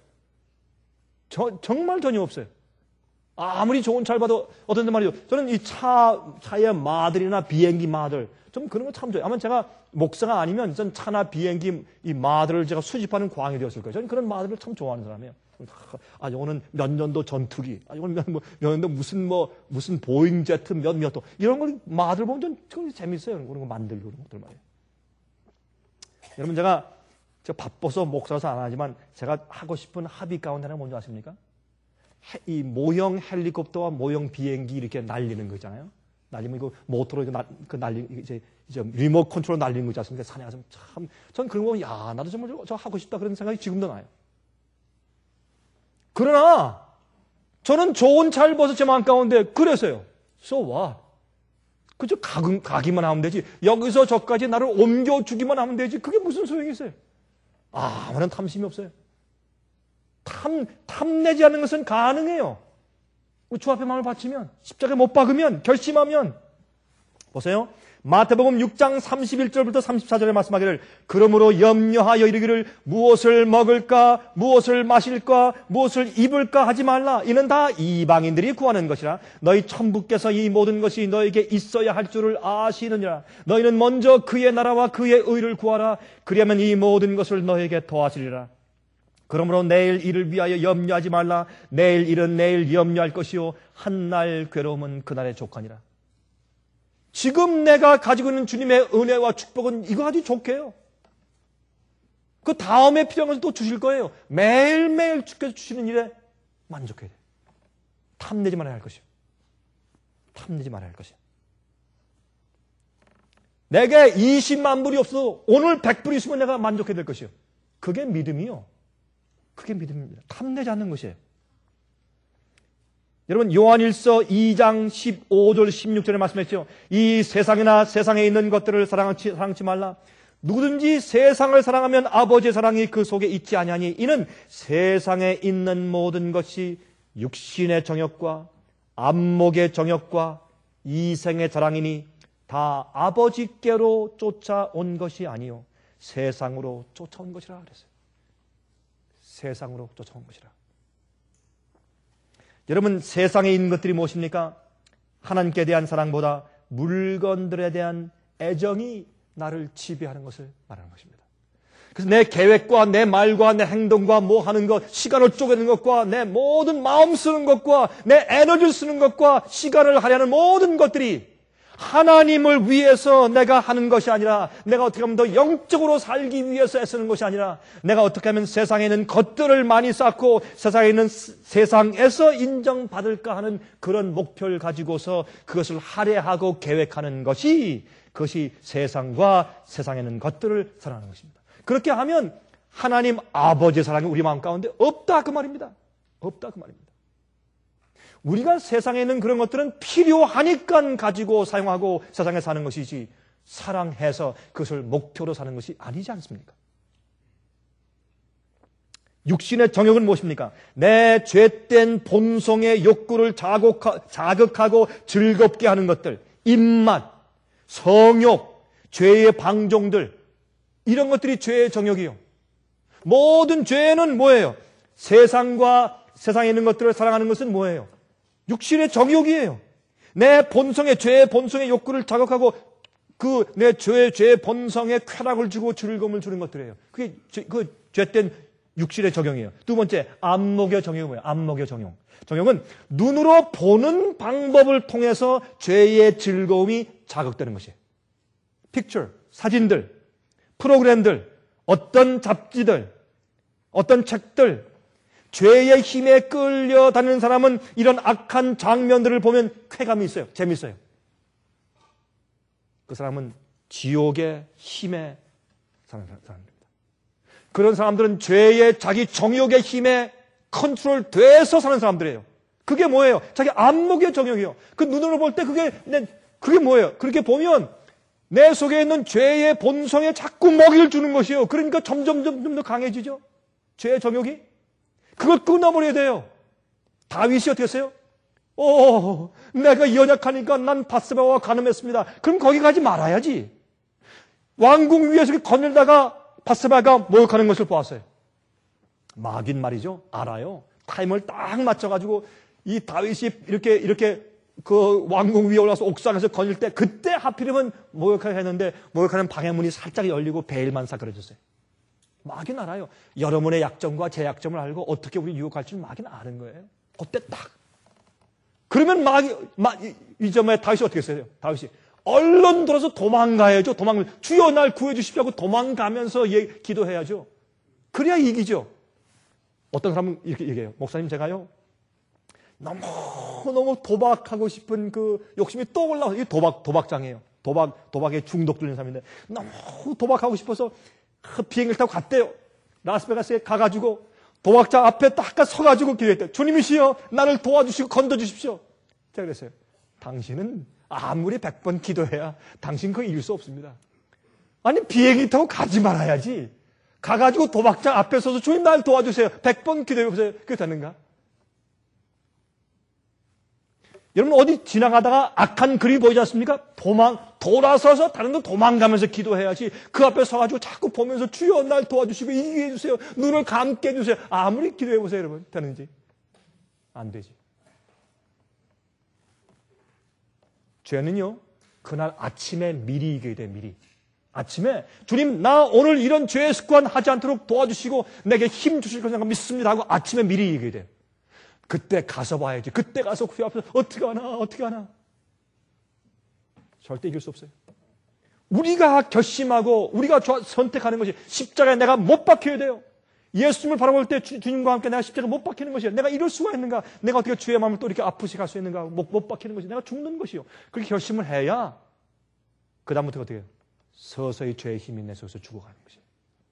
S1: 정말 전혀 없어요. 아무리 좋은 차를 봐도 어떤 데 말이죠. 저는 이 차의 마들이나 비행기 마들 좀 그런 거 참 좋아요. 아마 제가 목사가 아니면 전 차나 비행기 이 마들을 제가 수집하는 광이 되었을 거예요. 저는 그런 마들을 참 좋아하는 사람이에요. 이거는 몇 년도 전투기, 이거는 몇 년도 무슨 보잉 제트 몇 도 이런 걸 마들 보면 좀 재밌어요. 그런 거 만들고 그런 것들 말이에요. 여러분 제가 바빠서 목사라서 안 하지만 제가 하고 싶은 합의 가운데 하나가 뭔지 아십니까? 이 모형 헬리콥터와 모형 비행기 이렇게 날리는 거 있잖아요. 날리면 이거 모터로 이제 리모트 컨트롤 날리는 거 있지 않습니까? 산에 가서 참, 전 그런 거, 나도 정말 저 하고 싶다 그런 생각이 지금도 나요. 그러나, 저는 좋은 차를 봐서 제 마음 가운데 그랬어요. So what? 그저 가기만 하면 되지. 여기서 저까지 나를 옮겨주기만 하면 되지. 그게 무슨 소용이 있어요? 아무런 탐심이 없어요. 탐내지 않는 것은 가능해요. 주 앞에 마음을 바치면, 십자가에 못 박으면, 결심하면. 보세요. 마태복음 6장 31절부터 34절에 말씀하기를 그러므로 염려하여 이르기를 무엇을 먹을까 무엇을 마실까 무엇을 입을까 하지 말라. 이는 다 이방인들이 구하는 것이라. 너희 천부께서 이 모든 것이 너에게 있어야 할 줄을 아시느니라. 너희는 먼저 그의 나라와 그의 의를 구하라. 그리하면 이 모든 것을 너에게 더하시리라. 그러므로 내일 일을 위하여 염려하지 말라. 내일 일은 내일 염려할 것이요 한날 괴로움은 그날의 족하니라. 지금 내가 가지고 있는 주님의 은혜와 축복은 이거 아주 좋게요. 그 다음에 필요한 것을 또 주실 거예요. 매일매일 주께서 주시는 일에 만족해야 돼요. 탐내지 말아야 할 것이요. 탐내지 말아야 할 것이요. 내게 20만 불이 없어도 오늘 100불이 있으면 내가 만족해야 될 것이요. 그게 믿음이요. 그게 믿음입니다. 탐내지 않는 것이에요. 여러분 요한일서 2장 15절 16절에 말씀했죠. 이 세상이나 세상에 있는 것들을 사랑치 말라. 누구든지 세상을 사랑하면 아버지의 사랑이 그 속에 있지 아니하니 이는 세상에 있는 모든 것이 육신의 정욕과 안목의 정욕과 이생의 자랑이니 다 아버지께로 쫓아온 것이 아니요 세상으로 쫓아온 것이라 그랬어요. 세상으로 쫓아온 것이라. 여러분 세상에 있는 것들이 무엇입니까? 하나님께 대한 사랑보다 물건들에 대한 애정이 나를 지배하는 것을 말하는 것입니다. 그래서 내 계획과 내 말과 내 행동과 뭐 하는 것, 시간을 쪼개는 것과 내 모든 마음 쓰는 것과 내 에너지를 쓰는 것과 시간을 할애하는 모든 것들이 하나님을 위해서 내가 하는 것이 아니라, 내가 어떻게 하면 더 영적으로 살기 위해서 애쓰는 것이 아니라, 내가 어떻게 하면 세상에 있는 것들을 많이 쌓고 세상에 있는 세상에서 인정받을까 하는 그런 목표를 가지고서 그것을 할애하고 계획하는 것이, 그것이 세상과 세상에 있는 것들을 사랑하는 것입니다. 그렇게 하면 하나님 아버지의 사랑이 우리 마음 가운데 없다 그 말입니다. 없다 그 말입니다. 우리가 세상에 있는 그런 것들은 필요하니까 가지고 사용하고 세상에 사는 것이지, 사랑해서 그것을 목표로 사는 것이 아니지 않습니까? 육신의 정욕은 무엇입니까? 내 죄된 본성의 욕구를 자극하고 즐겁게 하는 것들, 입맛, 성욕, 죄의 방종들, 이런 것들이 죄의 정욕이요. 모든 죄는 뭐예요? 세상과 세상에 있는 것들을 사랑하는 것은 뭐예요? 육신의 정욕이에요. 내 본성의, 죄의 본성의 욕구를 자극하고 내 죄의 본성에 쾌락을 주고 즐거움을 주는 것들이에요. 그게 그 죄된 육신의 정욕이에요. 두 번째, 안목의 정욕이 뭐예요? 안목의 정욕. 정욕은 눈으로 보는 방법을 통해서 죄의 즐거움이 자극되는 것이에요. 픽처, 사진들, 프로그램들, 어떤 잡지들, 어떤 책들, 죄의 힘에 끌려다니는 사람은 이런 악한 장면들을 보면 쾌감이 있어요. 재밌어요. 그 사람은 지옥의 힘에 사는 사람입니다. 그런 사람들은 죄의 자기 정욕의 힘에 컨트롤 돼서 사는 사람들이에요. 그게 뭐예요? 자기 안목의 정욕이요. 그 눈으로 볼 때 그게 뭐예요? 그렇게 보면 내 속에 있는 죄의 본성에 자꾸 먹이를 주는 것이에요. 그러니까 점점 더 강해지죠. 죄의 정욕이. 그걸 끊어버려야 돼요. 다윗이 어떻게 했어요? 내가 연약하니까 난 바세바와 간음했습니다. 그럼 거기 가지 말아야지. 왕궁 위에서 거닐다가 바세바가 목욕하는 것을 보았어요. 막인 말이죠. 알아요. 타임을 딱 맞춰가지고 이 다윗이 이렇게 그 왕궁 위에 올라서 옥상에서 거닐 때, 그때 하필이면 목욕하게 했는데 목욕하는 방해문이 살짝 열리고 베일만 사그러졌어요. 막인 알아요. 여러분의 약점과 제 약점을 알고 어떻게 우리 유혹할지 막인 아는 거예요. 그때 딱. 그러면 이 점에 다윗이 어떻게 했어요? 다윗이 얼른 돌아서 도망가야죠. 주여 날 구해주십시오 하고 도망가면서 기도해야죠. 그래야 이기죠. 어떤 사람은 이렇게 얘기해요. 목사님, 제가요, 너무 도박하고 싶은 그 욕심이 또 올라와서, 이게 도박장이에요. 도박에 중독되는 사람인데, 너무 도박하고 싶어서 비행기를 타고 갔대요. 라스베가스에 가가지고 도박장 앞에 딱 서가지고 기도했대요. 주님이시여, 나를 도와주시고 건져주십시오. 제가 그랬어요. 당신은 아무리 100번 기도해야 당신 그거 이길 수 없습니다. 아니, 비행기 타고 가지 말아야지. 가가지고 도박장 앞에 서서 주님 나를 도와주세요. 100번 기도해보세요. 그게 되는가? 여러분, 어디 지나가다가 악한 그림이 보이지 않습니까? 돌아서서 다른 데 도망가면서 기도해야지. 그 앞에 서가지고 자꾸 보면서 주여 날 도와주시고 이기게 해주세요. 눈을 감게 해주세요. 아무리 기도해보세요, 여러분. 되는지? 안 되지. 죄는요, 그날 아침에 미리 이기게 돼, 미리. 아침에 주님, 나 오늘 이런 죄의 습관 하지 않도록 도와주시고 내게 힘 주실 것을 믿습니다 하고 아침에 미리 이기게 돼요. 그때 가서 봐야지. 그때 가서 그 앞에서 어떻게 하나. 절대 이길 수 없어요. 우리가 결심하고 우리가 선택하는 것이, 십자가에 내가 못 박혀야 돼요. 예수님을 바라볼 때 주님과 함께 내가 십자가에 못 박히는 것이에요. 내가 이럴 수가 있는가? 내가 어떻게 주의 마음을 또 이렇게 아프시 갈 수 있는가? 못 박히는 것이, 내가 죽는 것이요. 그렇게 결심을 해야 그 다음부터 어떻게 해요? 서서히 죄의 힘이 내 속에서 죽어가는 것이에요.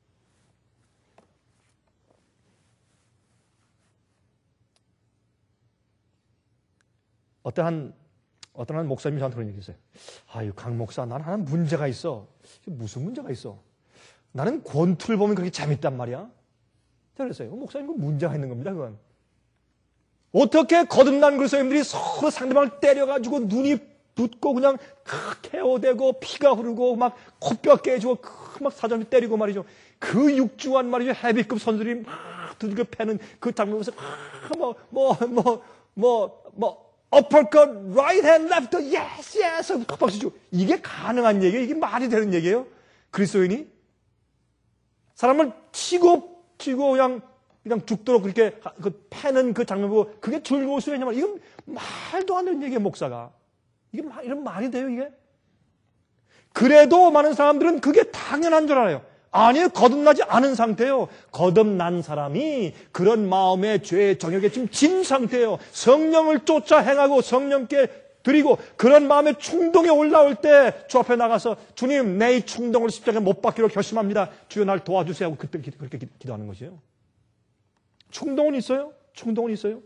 S1: 어떤 한 목사님이 저한테 그런 얘기 했어요. 아유, 강 목사, 나는 하나 문제가 있어. 무슨 문제가 있어? 나는 권투를 보면 그렇게 재밌단 말이야. 제가 그랬어요. 목사님, 그 문제가 있는 겁니다, 그건. 어떻게 거듭난 그리스도인들이 서로 상대방을 때려가지고 눈이 붓고 그냥 케어되고 피가 흐르고 막 코뼈 깨지고 막 사전을 때리고 말이죠. 그 육중한 말이죠. 헤비급 선수들이 막 두들겨 패는 그 장면에서 uppercut, right hand, left, yes, yes, 박수 치고. 이게 가능한 얘기예요? 이게 말이 되는 얘기예요? 그리스도인이? 사람을 치고 그냥 죽도록 그렇게 패는 그 장면 보고 그게 즐거울 수 있냐면 이건 말도 안 되는 얘기예요, 목사가. 이게 이런 말이 돼요, 이게? 그래도 많은 사람들은 그게 당연한 줄 알아요. 아니에요. 거듭나지 않은 상태예요. 거듭난 사람이 그런 마음의 죄의 정욕에 지금 진 상태예요. 성령을 쫓아 행하고 성령께 드리고 그런 마음의 충동이 올라올 때 주 앞에 나가서 주님, 내 이 충동을 십자가에 못 박기로 결심합니다. 주여 날 도와주세요 하고 그때 그렇게 기도하는 것이에요. 충동은 있어요. 충동은 있어요.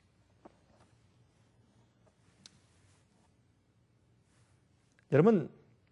S1: 여러분,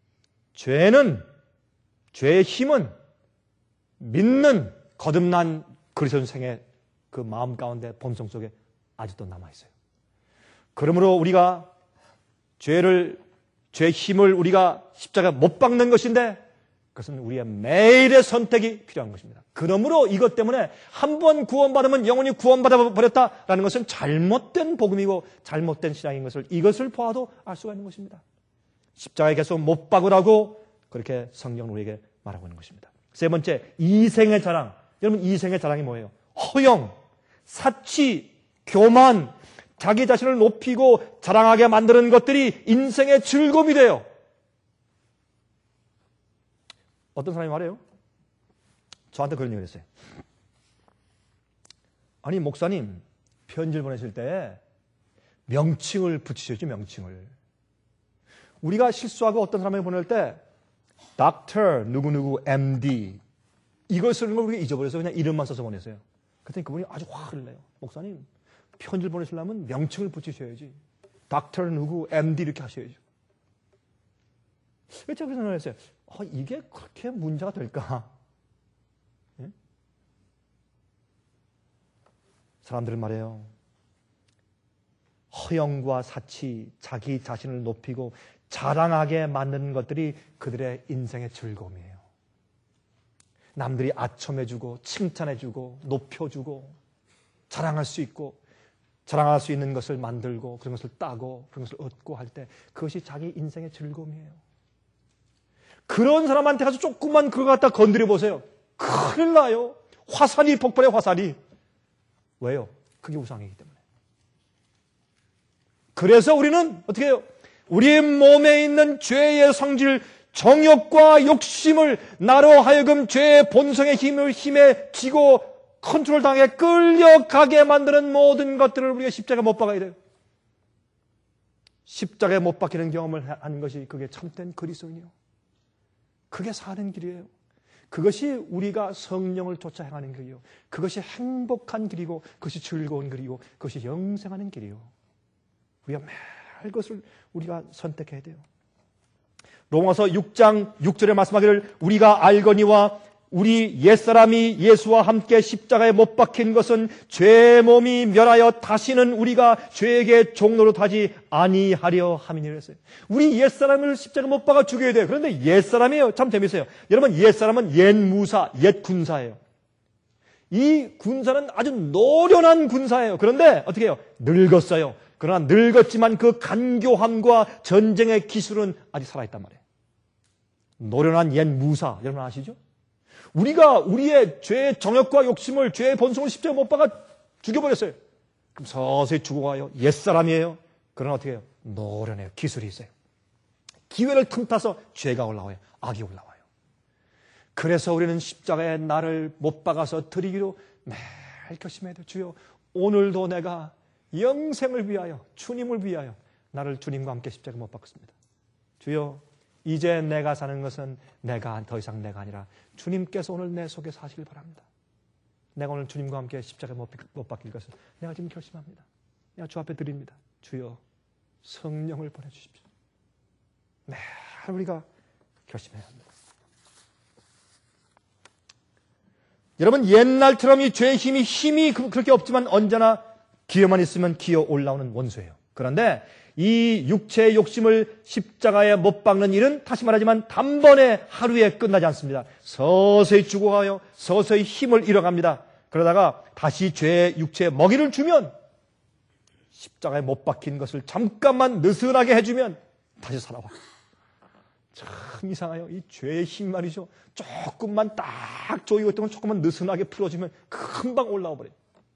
S1: 죄의 힘은 믿는 거듭난 그리스도인생의 그 마음 가운데 본성 속에 아직도 남아있어요. 그러므로 우리가 죄의 힘을 우리가 십자가에 못 박는 것인데 그것은 우리의 매일의 선택이 필요한 것입니다. 그러므로 이것 때문에 한 번 구원받으면 영원히 구원받아 버렸다라는 것은 잘못된 복음이고 잘못된 신앙인 것을 이것을 보아도 알 수가 있는 것입니다. 십자가에 계속 못 박으라고 그렇게 성경은 우리에게 말하고 있는 것입니다. 세 번째, 이생의 자랑. 여러분, 이생의 자랑이 뭐예요? 허영, 사치, 교만, 자기 자신을 높이고 자랑하게 만드는 것들이 인생의 즐거움이 돼요. 어떤 사람이 말해요? 저한테 그런 얘기를 했어요. 아니, 목사님, 편지를 보내실 때 명칭을 붙이셔야지, 명칭을. 우리가 실수하고 어떤 사람에게 보낼 때 Dr. 누구누구 MD 이걸 쓰는 걸 우리가 잊어버려서 그냥 이름만 써서 보냈어요. 그랬더니 그분이 아주 화를 내요. 목사님, 편지를 보내시려면 명칭을 붙이셔야지. Dr. 누구 MD 이렇게 하셔야죠. 제가 그래서 생각했어요. 이게 그렇게 문제가 될까? 예? 사람들은 말해요. 허영과 사치, 자기 자신을 높이고 자랑하게 만드는 것들이 그들의 인생의 즐거움이에요. 남들이 아첨해주고 칭찬해주고 높여주고 자랑할 수 있고 자랑할 수 있는 것을 만들고 그런 것을 따고 그런 것을 얻고 할 때 그것이 자기 인생의 즐거움이에요. 그런 사람한테 가서 조금만 그거 갖다 건드려 보세요. 큰일 나요. 화살이 폭발해요, 화살이. 왜요? 그게 우상이기 때문에. 그래서 우리는 어떻게 해요? 우리의 몸에 있는 죄의 성질, 정욕과 욕심을 나로 하여금 죄의 본성의 힘에 지고 컨트롤 당해 끌려가게 만드는 모든 것들을 우리가 십자가에 못 박아야 돼요. 십자가에 못 박히는 경험을 하는 것이 그게 참된 그리스도인이요. 그게 사는 길이에요. 그것이 우리가 성령을 쫓아 행하는 길이요. 그것이 행복한 길이고 그것이 즐거운 길이고 그것이 영생하는 길이요. 우리가 매일 것을 우리가 선택해야 돼요. 로마서 6장 6절에 말씀하기를 우리가 알거니와 우리 옛사람이 예수와 함께 십자가에 못 박힌 것은 죄의 몸이 멸하여 다시는 우리가 죄에게 종노릇 하지 아니하려 함이니라 했어요. 우리 옛사람을 십자가에 못 박아 죽여야 돼요. 그런데 옛사람이에요. 참 재밌어요. 여러분, 옛사람은 옛 무사, 옛 군사예요. 이 군사는 아주 노련한 군사예요. 그런데 어떻게 해요? 늙었어요. 그러나 늙었지만 그 간교함과 전쟁의 기술은 아직 살아있단 말이에요. 노련한 옛 무사, 여러분 아시죠? 우리가 우리의 죄의 정욕과 욕심을 죄의 본성을 십자가에 못 박아 죽여버렸어요. 그럼 서서히 죽어가요. 옛사람이에요. 그러나 어떻게 해요? 노련해요. 기술이 있어요. 기회를 틈타서 죄가 올라와요. 악이 올라와요. 그래서 우리는 십자가에 나를 못 박아서 드리기로 매일 결심해야 돼요. 주여, 오늘도 내가 영생을 위하여, 주님을 위하여 나를 주님과 함께 십자가에 못 박습니다. 주여, 이제 내가 사는 것은 내가 더 이상 내가 아니라 주님께서 오늘 내 속에 사시길 바랍니다. 내가 오늘 주님과 함께 십자가에 못 박힐 것을 내가 지금 결심합니다. 내가 주 앞에 드립니다. 주여, 성령을 보내주십시오. 매일 우리가 결심해야 합니다. 여러분, 옛날처럼 이 죄의 힘이 그렇게 없지만 언제나 기회만 있으면 기어 올라오는 원수예요. 그런데 이 육체의 욕심을 십자가에 못 박는 일은 다시 말하지만 단번에 하루에 끝나지 않습니다. 서서히 죽어가요. 서서히 힘을 잃어갑니다. 그러다가 다시 죄의 육체에 먹이를 주면 십자가에 못 박힌 것을 잠깐만 느슨하게 해주면 다시 살아와. 참 이상해요. 이 죄의 힘 말이죠. 조금만 딱 조이고 있던 건 조금만 느슨하게 풀어주면 금방 올라와 버려요.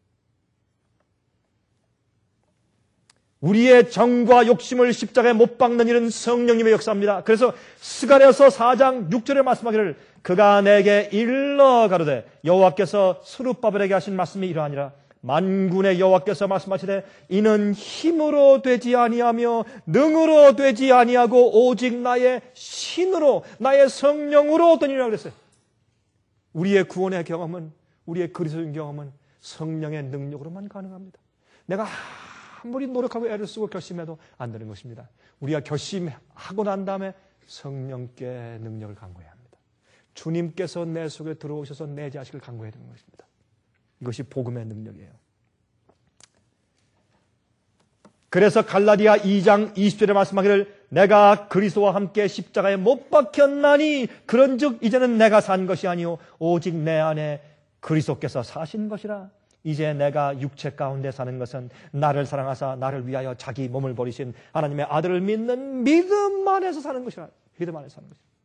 S1: 우리의 정과 욕심을 십자가에 못 박는 일은 성령님의 역사입니다. 그래서 스가랴서 4장 6절에 말씀하기를 그가 내게 일러 가로되 여호와께서 스룹바벨에게 하신 말씀이 이러하니라. 만군의 여호와께서 말씀하시되 이는 힘으로 되지 아니하며 능으로 되지 아니하고 오직 나의 신으로 나의 성령으로 되니라 그랬어요. 우리의 구원의 경험은, 우리의 그리스도인 경험은 성령의 능력으로만 가능합니다. 내가 아무리 노력하고 애를 쓰고 결심해도 안 되는 것입니다. 우리가 결심하고 난 다음에 성령께 능력을 간구해야 합니다. 주님께서 내 속에 들어오셔서 내 자식을 간구해야 되는 것입니다. 이것이 복음의 능력이에요. 그래서 갈라디아 2장 20절에 말씀하기를 내가 그리스도와 함께 십자가에 못 박혔나니 그런즉 이제는 내가 산 것이 아니요 오직 내 안에 그리스도께서 사신 것이라. 이제 내가 육체 가운데 사는 것은 나를 사랑하사 나를 위하여 자기 몸을 버리신 하나님의 아들을 믿는 믿음 안에서 사는 것이라. 믿음 안에서 사는 것이라.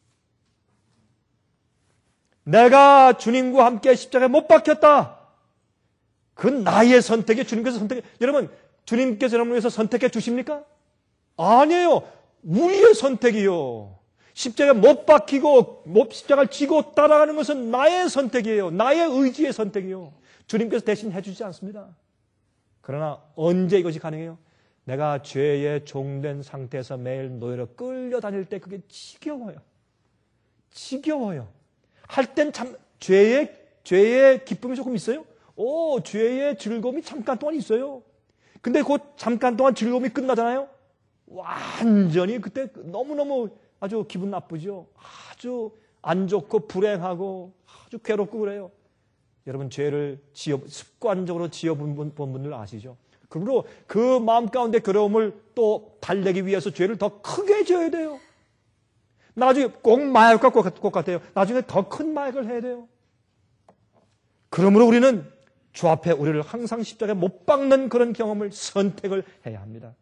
S1: 내가 주님과 함께 십자가에 못 박혔다. 그건 나의 선택이 주님께서 선택해. 여러분, 주님께서 여러분을 위해서 선택해 주십니까? 아니에요. 우리의 선택이요. 십자가에 못 박히고 십자가를 지고 따라가는 것은 나의 선택이에요. 나의 의지의 선택이요. 주님께서 대신 해주지 않습니다. 그러나 언제 이것이 가능해요? 내가 죄의 종된 상태에서 매일 노예로 끌려다닐 때 그게 지겨워요. 지겨워요. 할 땐 참 죄의 기쁨이 조금 있어요. 죄의 즐거움이 잠깐 동안 있어요. 근데 그 잠깐 동안 즐거움이 끝나잖아요. 완전히 그때 너무너무 아주 기분 나쁘죠. 아주 안 좋고 불행하고 아주 괴롭고 그래요. 여러분 죄를 습관적으로 지어본 분들 아시죠? 그러므로 그 마음 가운데 괴로움을 또 달래기 위해서 죄를 더 크게 지어야 돼요. 나중에 꼭 마약과 꼭 같아요. 나중에 더 큰 마약을 해야 돼요. 그러므로 우리는 주 앞에 우리를 항상 십자가에 못 박는 그런 경험을 선택을 해야 합니다.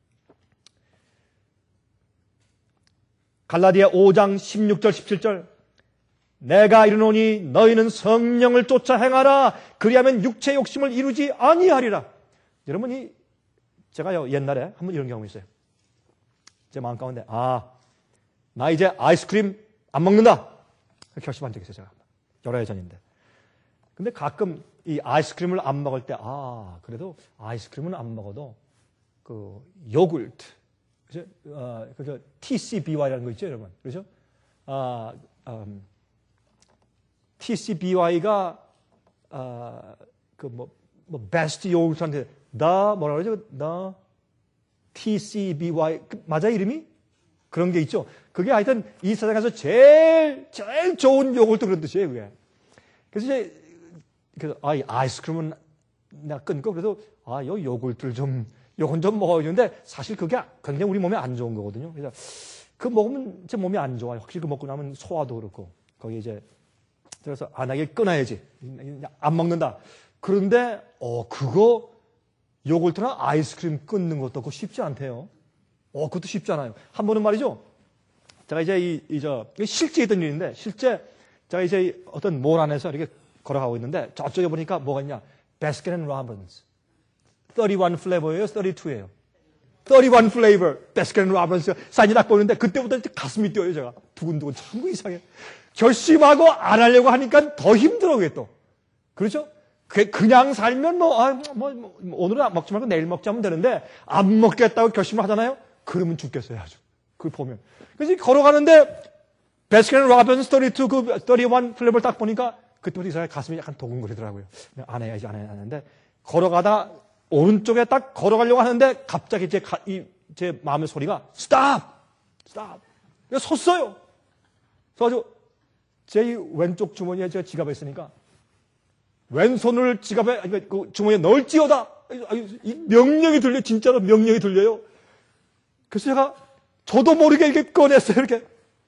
S1: 갈라디아 5장 16절 17절 내가 이르노니 너희는 성령을 쫓아 행하라. 그리하면 육체의 욕심을 이루지 아니하리라. 여러분, 제가요 옛날에 한번 이런 경험이 있어요. 제 마음 가운데 나 이제 아이스크림 안 먹는다. 결심한 적이 있어요. 제가 여러 해 전인데. 근데 가끔 이 아이스크림을 안 먹을 때 그래도 아이스크림은 안 먹어도 그 요구르트, 그죠? TCBY라는 거 있죠, 여러분. 그렇죠? TCBY가 베스트 요구르트한테 뭐라 그러죠? TCBY 맞아 이름이? 그런 게 있죠. 그게 하여튼 이 세상에서 제일 좋은 요구르트 그런 뜻이에요, 그게. 그래서 이 아이스크림은 내가 끊고 그래도 요 요구르트를 요건 좀 먹어야 되는데 사실 그게 굉장히 우리 몸에 안 좋은 거거든요. 그래서 그 먹으면 제 몸이 안 좋아요. 확실히 그 먹고 나면 소화도 그렇고 거기 이제 그래서 이게 끊어야지. 안 먹는다. 그런데 그거 요구르트나 아이스크림 끊는 것도 그거 쉽지 않대요. 그것도 쉽지 않아요. 한 번은 말이죠. 제가 이제 실제 있던 일인데 실제 제가 이제 어떤 몰 안에서 이렇게 걸어가고 있는데 저쪽에 보니까 뭐가 있냐? 바스킨앤로빈스 31 플레이버예요, 32예요. 31 플레이버, 바스킨앤로빈스 사인이 딱 보이는데 그때부터 가슴이 뛰어요. 제가 두근두근 참 이상해. 결심하고 안 하려고 하니까 더 힘들어 그게 또. 그렇죠? 그냥 살면 오늘은 먹지 말고 내일 먹자면 되는데 안 먹겠다고 결심을 하잖아요. 그러면 죽겠어요 아주. 그걸 보면. 그래서 걸어가는데 바스킨앤로빈스 32 31 플레이버를 딱 보니까 그때부터 이상하게 가슴이 약간 도근거리더라고요. 안 해야지 하는데 걸어가다 오른쪽에 딱 걸어가려고 하는데 갑자기 제 마음의 소리가 stop. 섰어요. 그래서 제 왼쪽 주머니에 제가 지갑에 있으니까 왼손을 지갑에 그 주머니에 넣을지어다. 이 명령이 들려. 진짜로 명령이 들려요. 그래서 제가 저도 모르게 이렇게 꺼냈어요. 이렇게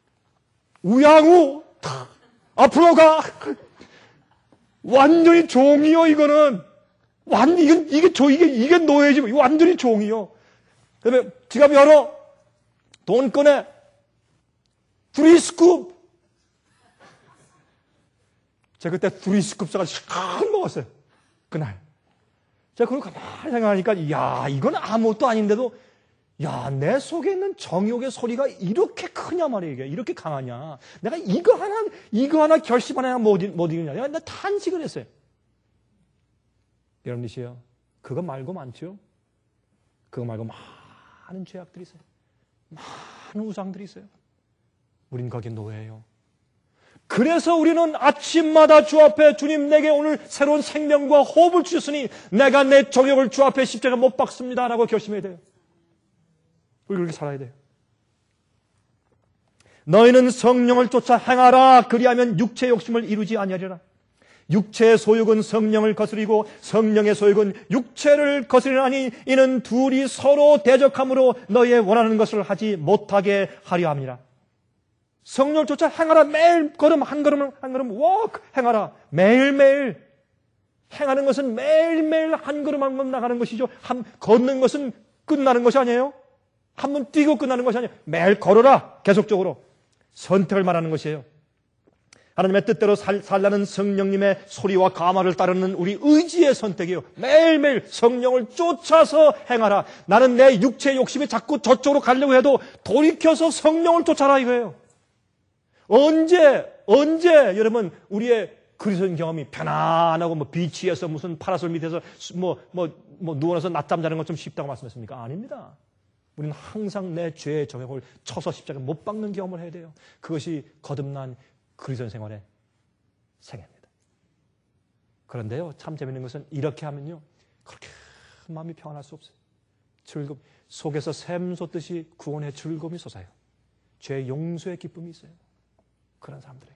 S1: 우양우 앞으로 가. 완전히 종이요 이거는. 이게 노예지. 완전히 종이요. 그 다음에 지갑 열어. 돈 꺼내. 두리스쿱. 제가 그때 두리스쿱 사가지고 실컷 먹었어요. 그날. 제가 그걸 가만히 생각하니까, 이건 아무것도 아닌데도, 내 속에 있는 정욕의 소리가 이렇게 크냐 말이에요. 이게 이렇게 강하냐. 내가 이거 하나 결심 하나 못 이기냐. 내가 탄식을 했어요. 여러분이시요. 그거 말고 많죠? 그거 말고 많은 죄악들이 있어요. 많은 우상들이 있어요. 우린 거기에 노예예요. 그래서 우리는 아침마다 주 앞에 주님 내게 오늘 새로운 생명과 호흡을 주셨으니 내가 내 정욕을 주 앞에 십자가 못 박습니다라고 결심해야 돼요. 우리 그렇게 살아야 돼요. 너희는 성령을 쫓아 행하라. 그리하면 육체의 욕심을 이루지 아니하리라. 육체의 소욕은 성령을 거스리고 성령의 소욕은 육체를 거스리나니 이는 둘이 서로 대적함으로 너희의 원하는 것을 하지 못하게 하려 함이라. 성령을 쫓아 행하라. 매일 걸음 한 걸음 walk 행하라. 매일매일 행하는 것은 매일매일 한 걸음 한 걸음 나가는 것이죠. 걷는 것은 끝나는 것이 아니에요. 한 번 뛰고 끝나는 것이 아니에요. 매일 걸어라. 계속적으로. 선택을 말하는 것이에요. 하나님의 뜻대로 살라는 성령님의 소리와 감화를 따르는 우리 의지의 선택이에요. 매일매일 성령을 쫓아서 행하라. 나는 내 육체의 욕심이 자꾸 저쪽으로 가려고 해도 돌이켜서 성령을 쫓아라 이거예요. 언제 여러분 우리의 그리스도인 경험이 편안하고 비치에서 무슨 파라솔 밑에서 누워서 낮잠 자는 것 좀 쉽다고 말씀했습니까? 아닙니다. 우리는 항상 내 죄의 정욕을 쳐서 십자가에 못 박는 경험을 해야 돼요. 그것이 거듭난 그리스도인 생활의 생애입니다. 그런데요, 참 재밌는 것은 이렇게 하면요, 그렇게 마음이 평안할 수 없어요. 속에서 샘솟듯이 구원의 즐거움이 솟아요. 죄의 용서의 기쁨이 있어요. 그런 사람들에게.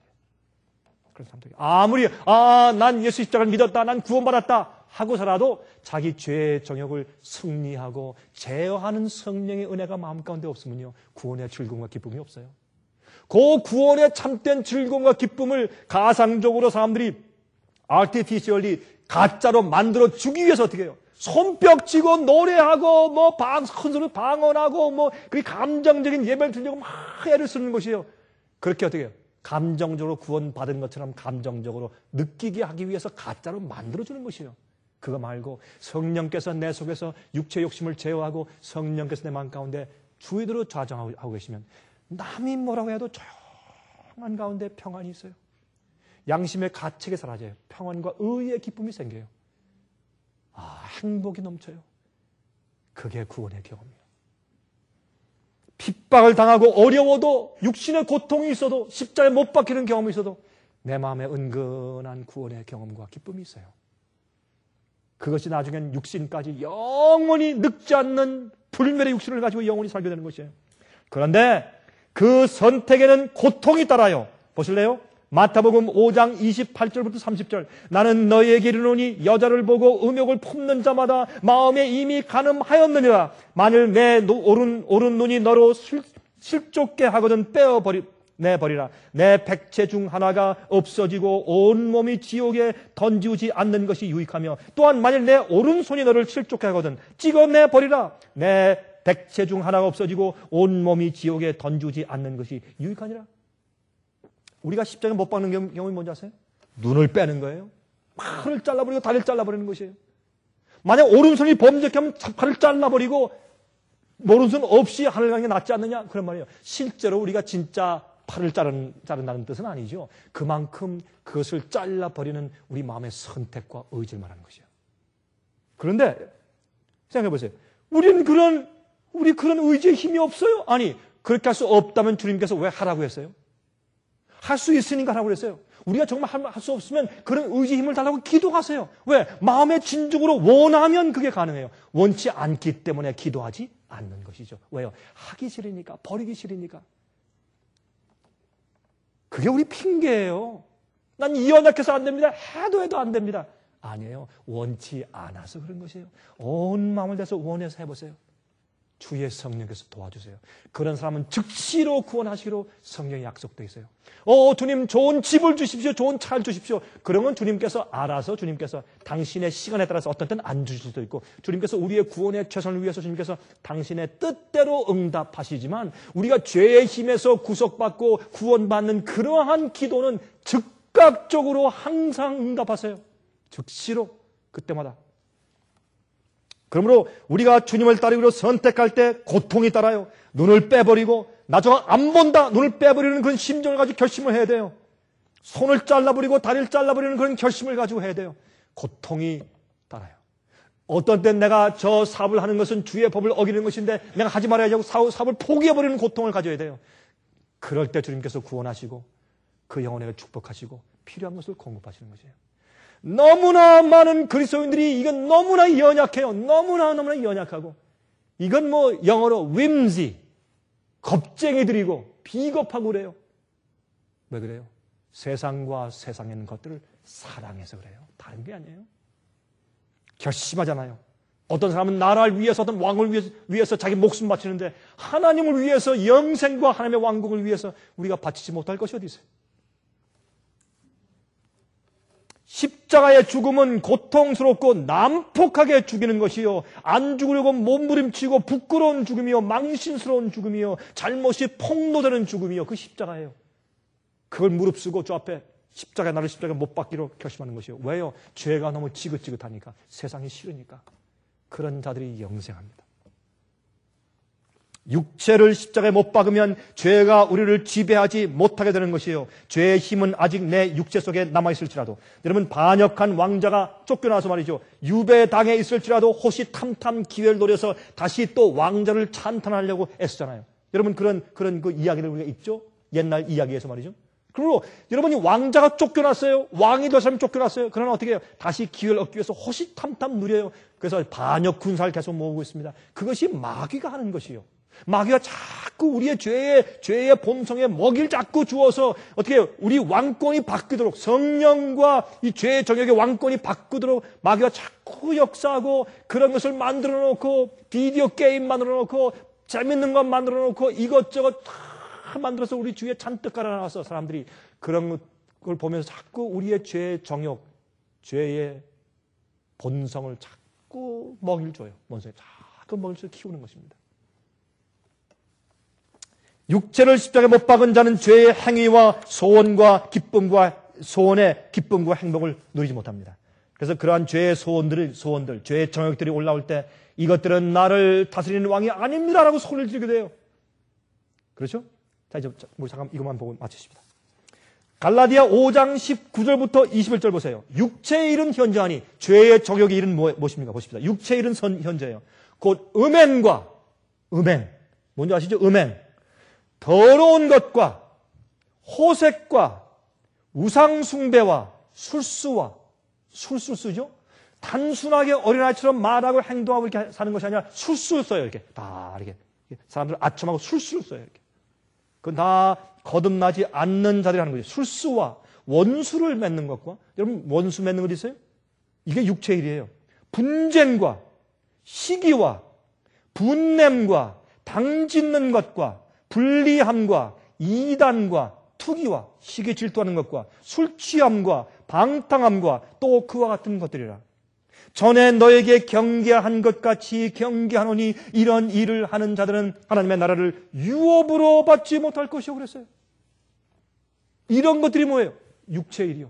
S1: 아무리 난 예수 십자가를 믿었다, 난 구원받았다 하고서라도 자기 죄의 정욕을 승리하고 제어하는 성령의 은혜가 마음 가운데 없으면요, 구원의 즐거움과 기쁨이 없어요. 그 구원의 참된 즐거움과 기쁨을 가상적으로 사람들이 artificially 가짜로 만들어 주기 위해서 어떻게 해요? 손뼉 치고 노래하고 큰 소리 방언하고 그 감정적인 예배를 드리려고 막 애를 쓰는 것이에요. 그렇게 어떻게 해요? 감정적으로 구원받은 것처럼 감정적으로 느끼게 하기 위해서 가짜로 만들어주는 것이에요. 그거 말고 성령께서 내 속에서 육체 욕심을 제어하고 성령께서 내 마음 가운데 주의대로 좌정하고 계시면 남이 뭐라고 해도 조용한 가운데 평안이 있어요. 양심의 가책이 사라져요. 평안과 의의 기쁨이 생겨요. 행복이 넘쳐요. 그게 구원의 경험이에요. 핍박을 당하고 어려워도 육신의 고통이 있어도 십자가에 못 박히는 경험이 있어도 내 마음에 은근한 구원의 경험과 기쁨이 있어요. 그것이 나중엔 육신까지 영원히 늙지 않는 불멸의 육신을 가지고 영원히 살게 되는 것이에요. 그런데 그 선택에는 고통이 따라요. 보실래요? 마태복음 5장 28절부터 30절. 나는 너희에게 이르노니 여자를 보고 음욕을 품는 자마다 마음에 이미 간음하였느니라. 만일 내 오른 눈이 너로 실족게 하거든 내버리라. 내 백체 중 하나가 없어지고 온 몸이 지옥에 던지우지 않는 것이 유익하며 또한 만일 내 오른손이 너를 실족게 하거든 찍어내버리라. 내 백체 중 하나가 없어지고 온 몸이 지옥에 던지우지 않는 것이 유익하니라. 우리가 십자가에 못 박는 경험이 뭔지 아세요? 눈을 빼는 거예요. 팔을 잘라버리고 다리를 잘라버리는 것이에요. 만약 오른손이 범죄케 하면 팔을 잘라버리고 오른손 없이 하늘 가는 게 낫지 않느냐? 그런 말이에요. 실제로 우리가 진짜 팔을 자른다는 뜻은 아니죠. 그만큼 그것을 잘라버리는 우리 마음의 선택과 의지를 말하는 것이에요. 그런데 생각해 보세요. 우리 그런 의지에 힘이 없어요? 아니, 그렇게 할 수 없다면 주님께서 왜 하라고 했어요? 할 수 있으니까 하라고 그랬어요. 우리가 정말 할 수 없으면 그런 의지 힘을 달라고 기도하세요. 왜? 마음의 진중으로 원하면 그게 가능해요. 원치 않기 때문에 기도하지 않는 것이죠. 왜요? 하기 싫으니까, 버리기 싫으니까. 그게 우리 핑계예요. 난 연약해서 안 됩니다. 해도 안 됩니다. 아니에요. 원치 않아서 그런 것이에요. 온 마음을 다해서 원해서 해보세요. 주의 성령께서 도와주세요. 그런 사람은 즉시로 구원하시기로 성령이 약속되어 있어요. 주님 좋은 집을 주십시오. 좋은 차를 주십시오. 그러면 주님께서 알아서 주님께서 당신의 시간에 따라서 어떤 때는 안 주실 수도 있고 주님께서 우리의 구원의 최선을 위해서 주님께서 당신의 뜻대로 응답하시지만 우리가 죄의 힘에서 구속받고 구원받는 그러한 기도는 즉각적으로 항상 응답하세요. 즉시로 그때마다. 그러므로 우리가 주님을 따르기로 선택할 때 고통이 따라요. 눈을 빼버리고 나중에 안 본다. 눈을 빼버리는 그런 심정을 가지고 결심을 해야 돼요. 손을 잘라버리고 다리를 잘라버리는 그런 결심을 가지고 해야 돼요. 고통이 따라요. 어떤 땐 내가 저 사업을 하는 것은 주의 법을 어기는 것인데 내가 하지 말아야지 하고 사업을 포기해버리는 고통을 가져야 돼요. 그럴 때 주님께서 구원하시고 그 영혼에게 축복하시고 필요한 것을 공급하시는 것이에요. 너무나 많은 그리스도인들이 이건 너무나 연약해요. 너무나 연약하고 이건 영어로 whimsy, 겁쟁이들이고 비겁하고 그래요. 왜 그래요? 세상과 세상에 있는 것들을 사랑해서 그래요. 다른 게 아니에요. 결심하잖아요. 어떤 사람은 나라를 위해서 어떤 왕을 위해서 자기 목숨 바치는데 하나님을 위해서 영생과 하나님의 왕국을 위해서 우리가 바치지 못할 것이 어디 있어요? 십자가의 죽음은 고통스럽고 난폭하게 죽이는 것이요. 안 죽으려고 몸부림치고 부끄러운 죽음이요. 망신스러운 죽음이요. 잘못이 폭로되는 죽음이요. 그 십자가예요. 그걸 무릅쓰고 저 앞에 나를 십자가에 못 박기로 결심하는 것이요. 왜요? 죄가 너무 지긋지긋하니까. 세상이 싫으니까. 그런 자들이 영생합니다. 육체를 십자가에 못 박으면 죄가 우리를 지배하지 못하게 되는 것이에요. 죄의 힘은 아직 내 육체 속에 남아있을지라도 여러분 반역한 왕자가 쫓겨나서 말이죠. 유배당에 있을지라도 호시탐탐 기회를 노려서 다시 또 왕자를 찬탄하려고 애쓰잖아요. 여러분 그런 그 이야기를 우리가 있죠. 옛날 이야기에서 말이죠. 그리고 여러분이 왕자가 쫓겨났어요. 왕이 될 사람이 쫓겨났어요. 그러나 어떻게 해요? 다시 기회를 얻기 위해서 호시탐탐 누려요. 그래서 반역 군사를 계속 모으고 있습니다. 그것이 마귀가 하는 것이요. 마귀가 자꾸 우리의 죄의 본성에 먹이를 자꾸 주어서 어떻게 해요? 우리 왕권이 바뀌도록 성령과 이 죄의 정욕의 왕권이 바뀌도록 마귀가 자꾸 역사하고 그런 것을 만들어 놓고 비디오 게임 만들어 놓고 재밌는 것 만들어 놓고 이것저것 다 만들어서 우리 주위에 잔뜩 깔아놔서 사람들이 그런 걸 보면서 자꾸 우리의 죄의 정욕, 죄의 본성을 자꾸 먹이를 줘요. 본성에 자꾸 먹이를 줘서 키우는 것입니다. 육체를 십자가에 못 박은 자는 죄의 행위와 소원과 기쁨과 소원의 기쁨과 행복을 누리지 못합니다. 그래서 그러한 죄의 소원들, 죄의 정욕들이 올라올 때 이것들은 나를 다스리는 왕이 아닙니다라고 소리를 지르게 돼요. 그렇죠? 자, 이제 잠깐 이것만 보고 마치십니다. 갈라디아 5장 19절부터 21절 보세요. 육체의 일은 현저하니 죄의 정욕의 일은 무엇입니까? 보십시다. 육체의 일은 현저해요. 곧 음행과 뭔지 아시죠? 더러운 것과 호색과 우상숭배와 술수 쓰죠? 단순하게 어린아이처럼 말하고 행동하고 이렇게 사는 것이 아니라 술수를 써요. 이렇게 다 이렇게 사람들 아첨하고 술수를 써요. 이렇게. 그건 다 거듭나지 않는 자들이 하는 거죠. 술수와 원수를 맺는 것과 여러분 원수 맺는 것 있어요? 이게 육체의 일이에요. 분쟁과 시기와 분냄과 당짓는 것과 불리함과 이단과 투기와 시기 질투하는 것과 술 취함과 방탕함과 또 그와 같은 것들이라. 전에 너에게 경계한 것 같이 경계하노니 이런 일을 하는 자들은 하나님의 나라를 유업으로 받지 못할 것이요 그랬어요. 이런 것들이 뭐예요? 육체의 일이요.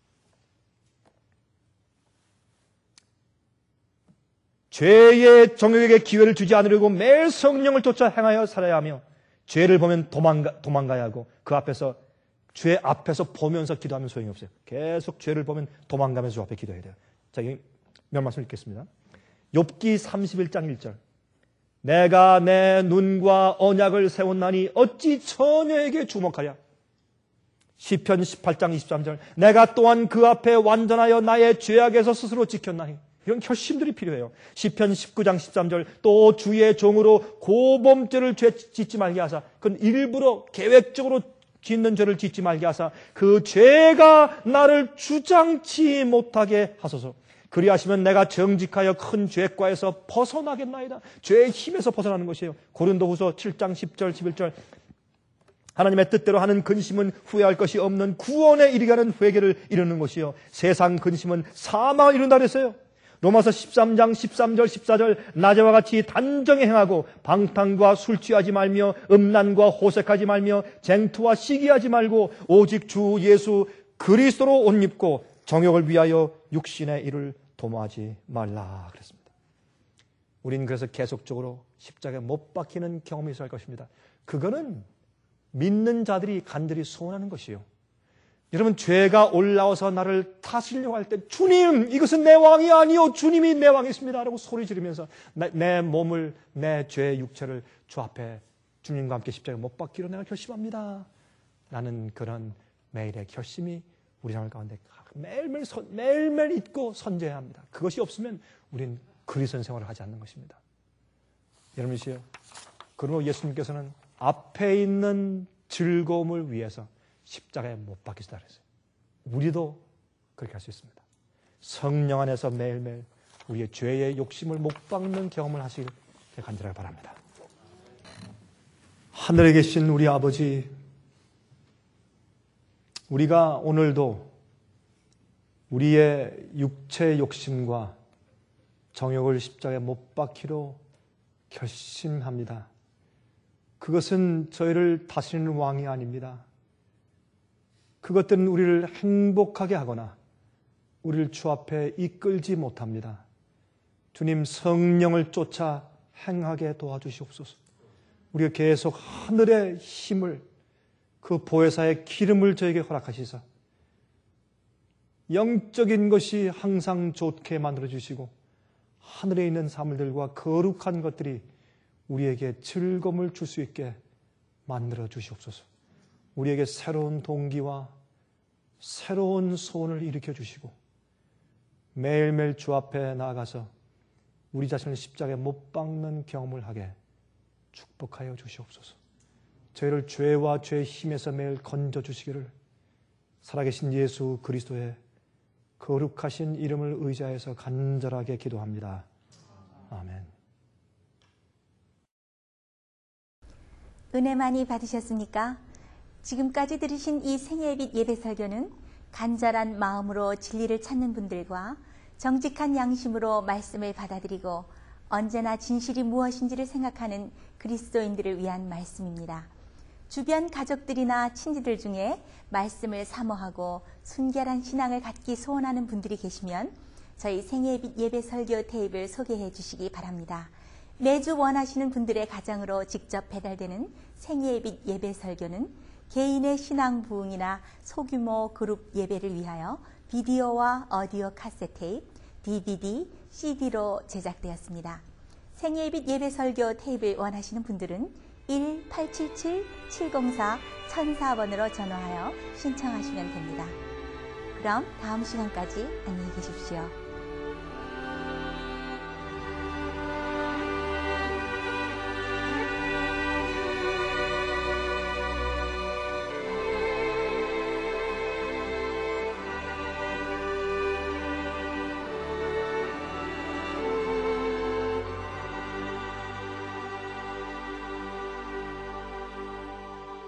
S1: 죄의 정욕에게 기회를 주지 않으려고 매일 성령을 쫓아 행하여 살아야 하며 죄를 보면 도망가야 하고 그 앞에서 죄 앞에서 보면서 기도하면 소용이 없어요. 계속 죄를 보면 도망가면서 주 앞에 기도해야 돼요. 자, 몇 말씀 읽겠습니다. 욥기 31장 1절. 내가 내 눈과 언약을 세웠나니 어찌 처녀에게 주목하랴. 시편 18장 23절. 내가 또한 그 앞에 완전하여 나의 죄악에서 스스로 지켰나니. 이런 결심들이 필요해요. 시편 19장 13절. 또 주의 종으로 고범죄를 짓지 말게 하사. 그건 일부러 계획적으로 짓는 죄를 짓지 말게 하사 그 죄가 나를 주장치 못하게 하소서. 그리하시면 내가 정직하여 큰 죄과에서 벗어나겠나이다. 죄의 힘에서 벗어나는 것이에요. 고린도후서 7장 10절 11절 하나님의 뜻대로 하는 근심은 후회할 것이 없는 구원에 이르게 하는 회개를 이루는 것이요. 세상 근심은 사망을 이룬다 그랬어요. 로마서 13장 13절 14절 낮에와 같이 단정히 행하고 방탕과 술 취하지 말며 음란과 호색하지 말며 쟁투와 시기하지 말고 오직 주 예수 그리스도로 옷 입고 정욕을 위하여 육신의 일을 도모하지 말라 그랬습니다. 우리는 그래서 계속적으로 십자가에 못 박히는 경험이 있어야 할 것입니다. 그거는 믿는 자들이 간절히 소원하는 것이요. 여러분, 죄가 올라와서 나를 다스리려고 할 때 주님, 이것은 내 왕이 아니요 주님이 내 왕이십니다 라고 소리 지르면서 내 몸을, 내 죄의 육체를 주 앞에 주님과 함께 십자가에 못 박기로 내가 결심합니다 라는 그런 매일의 결심이 우리 삶 가운데 매일매일 있고 선제해야 합니다. 그것이 없으면 우린 그리스도인 생활을 하지 않는 것입니다. 여러분이시요, 그러므로 예수님께서는 앞에 있는 즐거움을 위해서 십자가에 못 박히시다 그랬어요. 우리도 그렇게 할 수 있습니다. 성령 안에서 매일매일 우리의 죄의 욕심을 못 박는 경험을 하시길 간절하게 바랍니다. 하늘에 계신 우리 아버지, 우리가 오늘도 우리의 육체의 욕심과 정욕을 십자가에 못 박히로 결심합니다. 그것은 저희를 다스리는 왕이 아닙니다. 그것들은 우리를 행복하게 하거나 우리를 주 앞에 이끌지 못합니다. 주님, 성령을 쫓아 행하게 도와주시옵소서. 우리가 계속 하늘의 힘을, 그 보혜사의 기름을 저에게 허락하시사 영적인 것이 항상 좋게 만들어주시고 하늘에 있는 사물들과 거룩한 것들이 우리에게 즐거움을 줄 수 있게 만들어 주시옵소서. 우리에게 새로운 동기와 새로운 소원을 일으켜 주시고 매일매일 주 앞에 나아가서 우리 자신을 십자가에 못 박는 경험을 하게 축복하여 주시옵소서. 저희를 죄와 죄의 힘에서 매일 건져 주시기를 살아계신 예수 그리스도의 거룩하신 이름을 의지하여서 간절하게 기도합니다. 아멘.
S2: 은혜 많이 받으셨습니까? 지금까지 들으신 이 생애빛 예배 설교는 간절한 마음으로 진리를 찾는 분들과 정직한 양심으로 말씀을 받아들이고 언제나 진실이 무엇인지를 생각하는 그리스도인들을 위한 말씀입니다. 주변 가족들이나 친지들 중에 말씀을 사모하고 순결한 신앙을 갖기 소원하는 분들이 계시면 저희 생애빛 예배 설교 테이프를 소개해 주시기 바랍니다. 매주 원하시는 분들의 가정으로 직접 배달되는 생애빛 예배 설교는 개인의 신앙 부흥이나 소규모 그룹 예배를 위하여 비디오와 오디오 카세트 테이프, DVD, CD로 제작되었습니다. 생애빛 예배 설교 테이프를 원하시는 분들은 1-877-704-1004번으로 전화하여 신청하시면 됩니다. 그럼 다음 시간까지 안녕히 계십시오.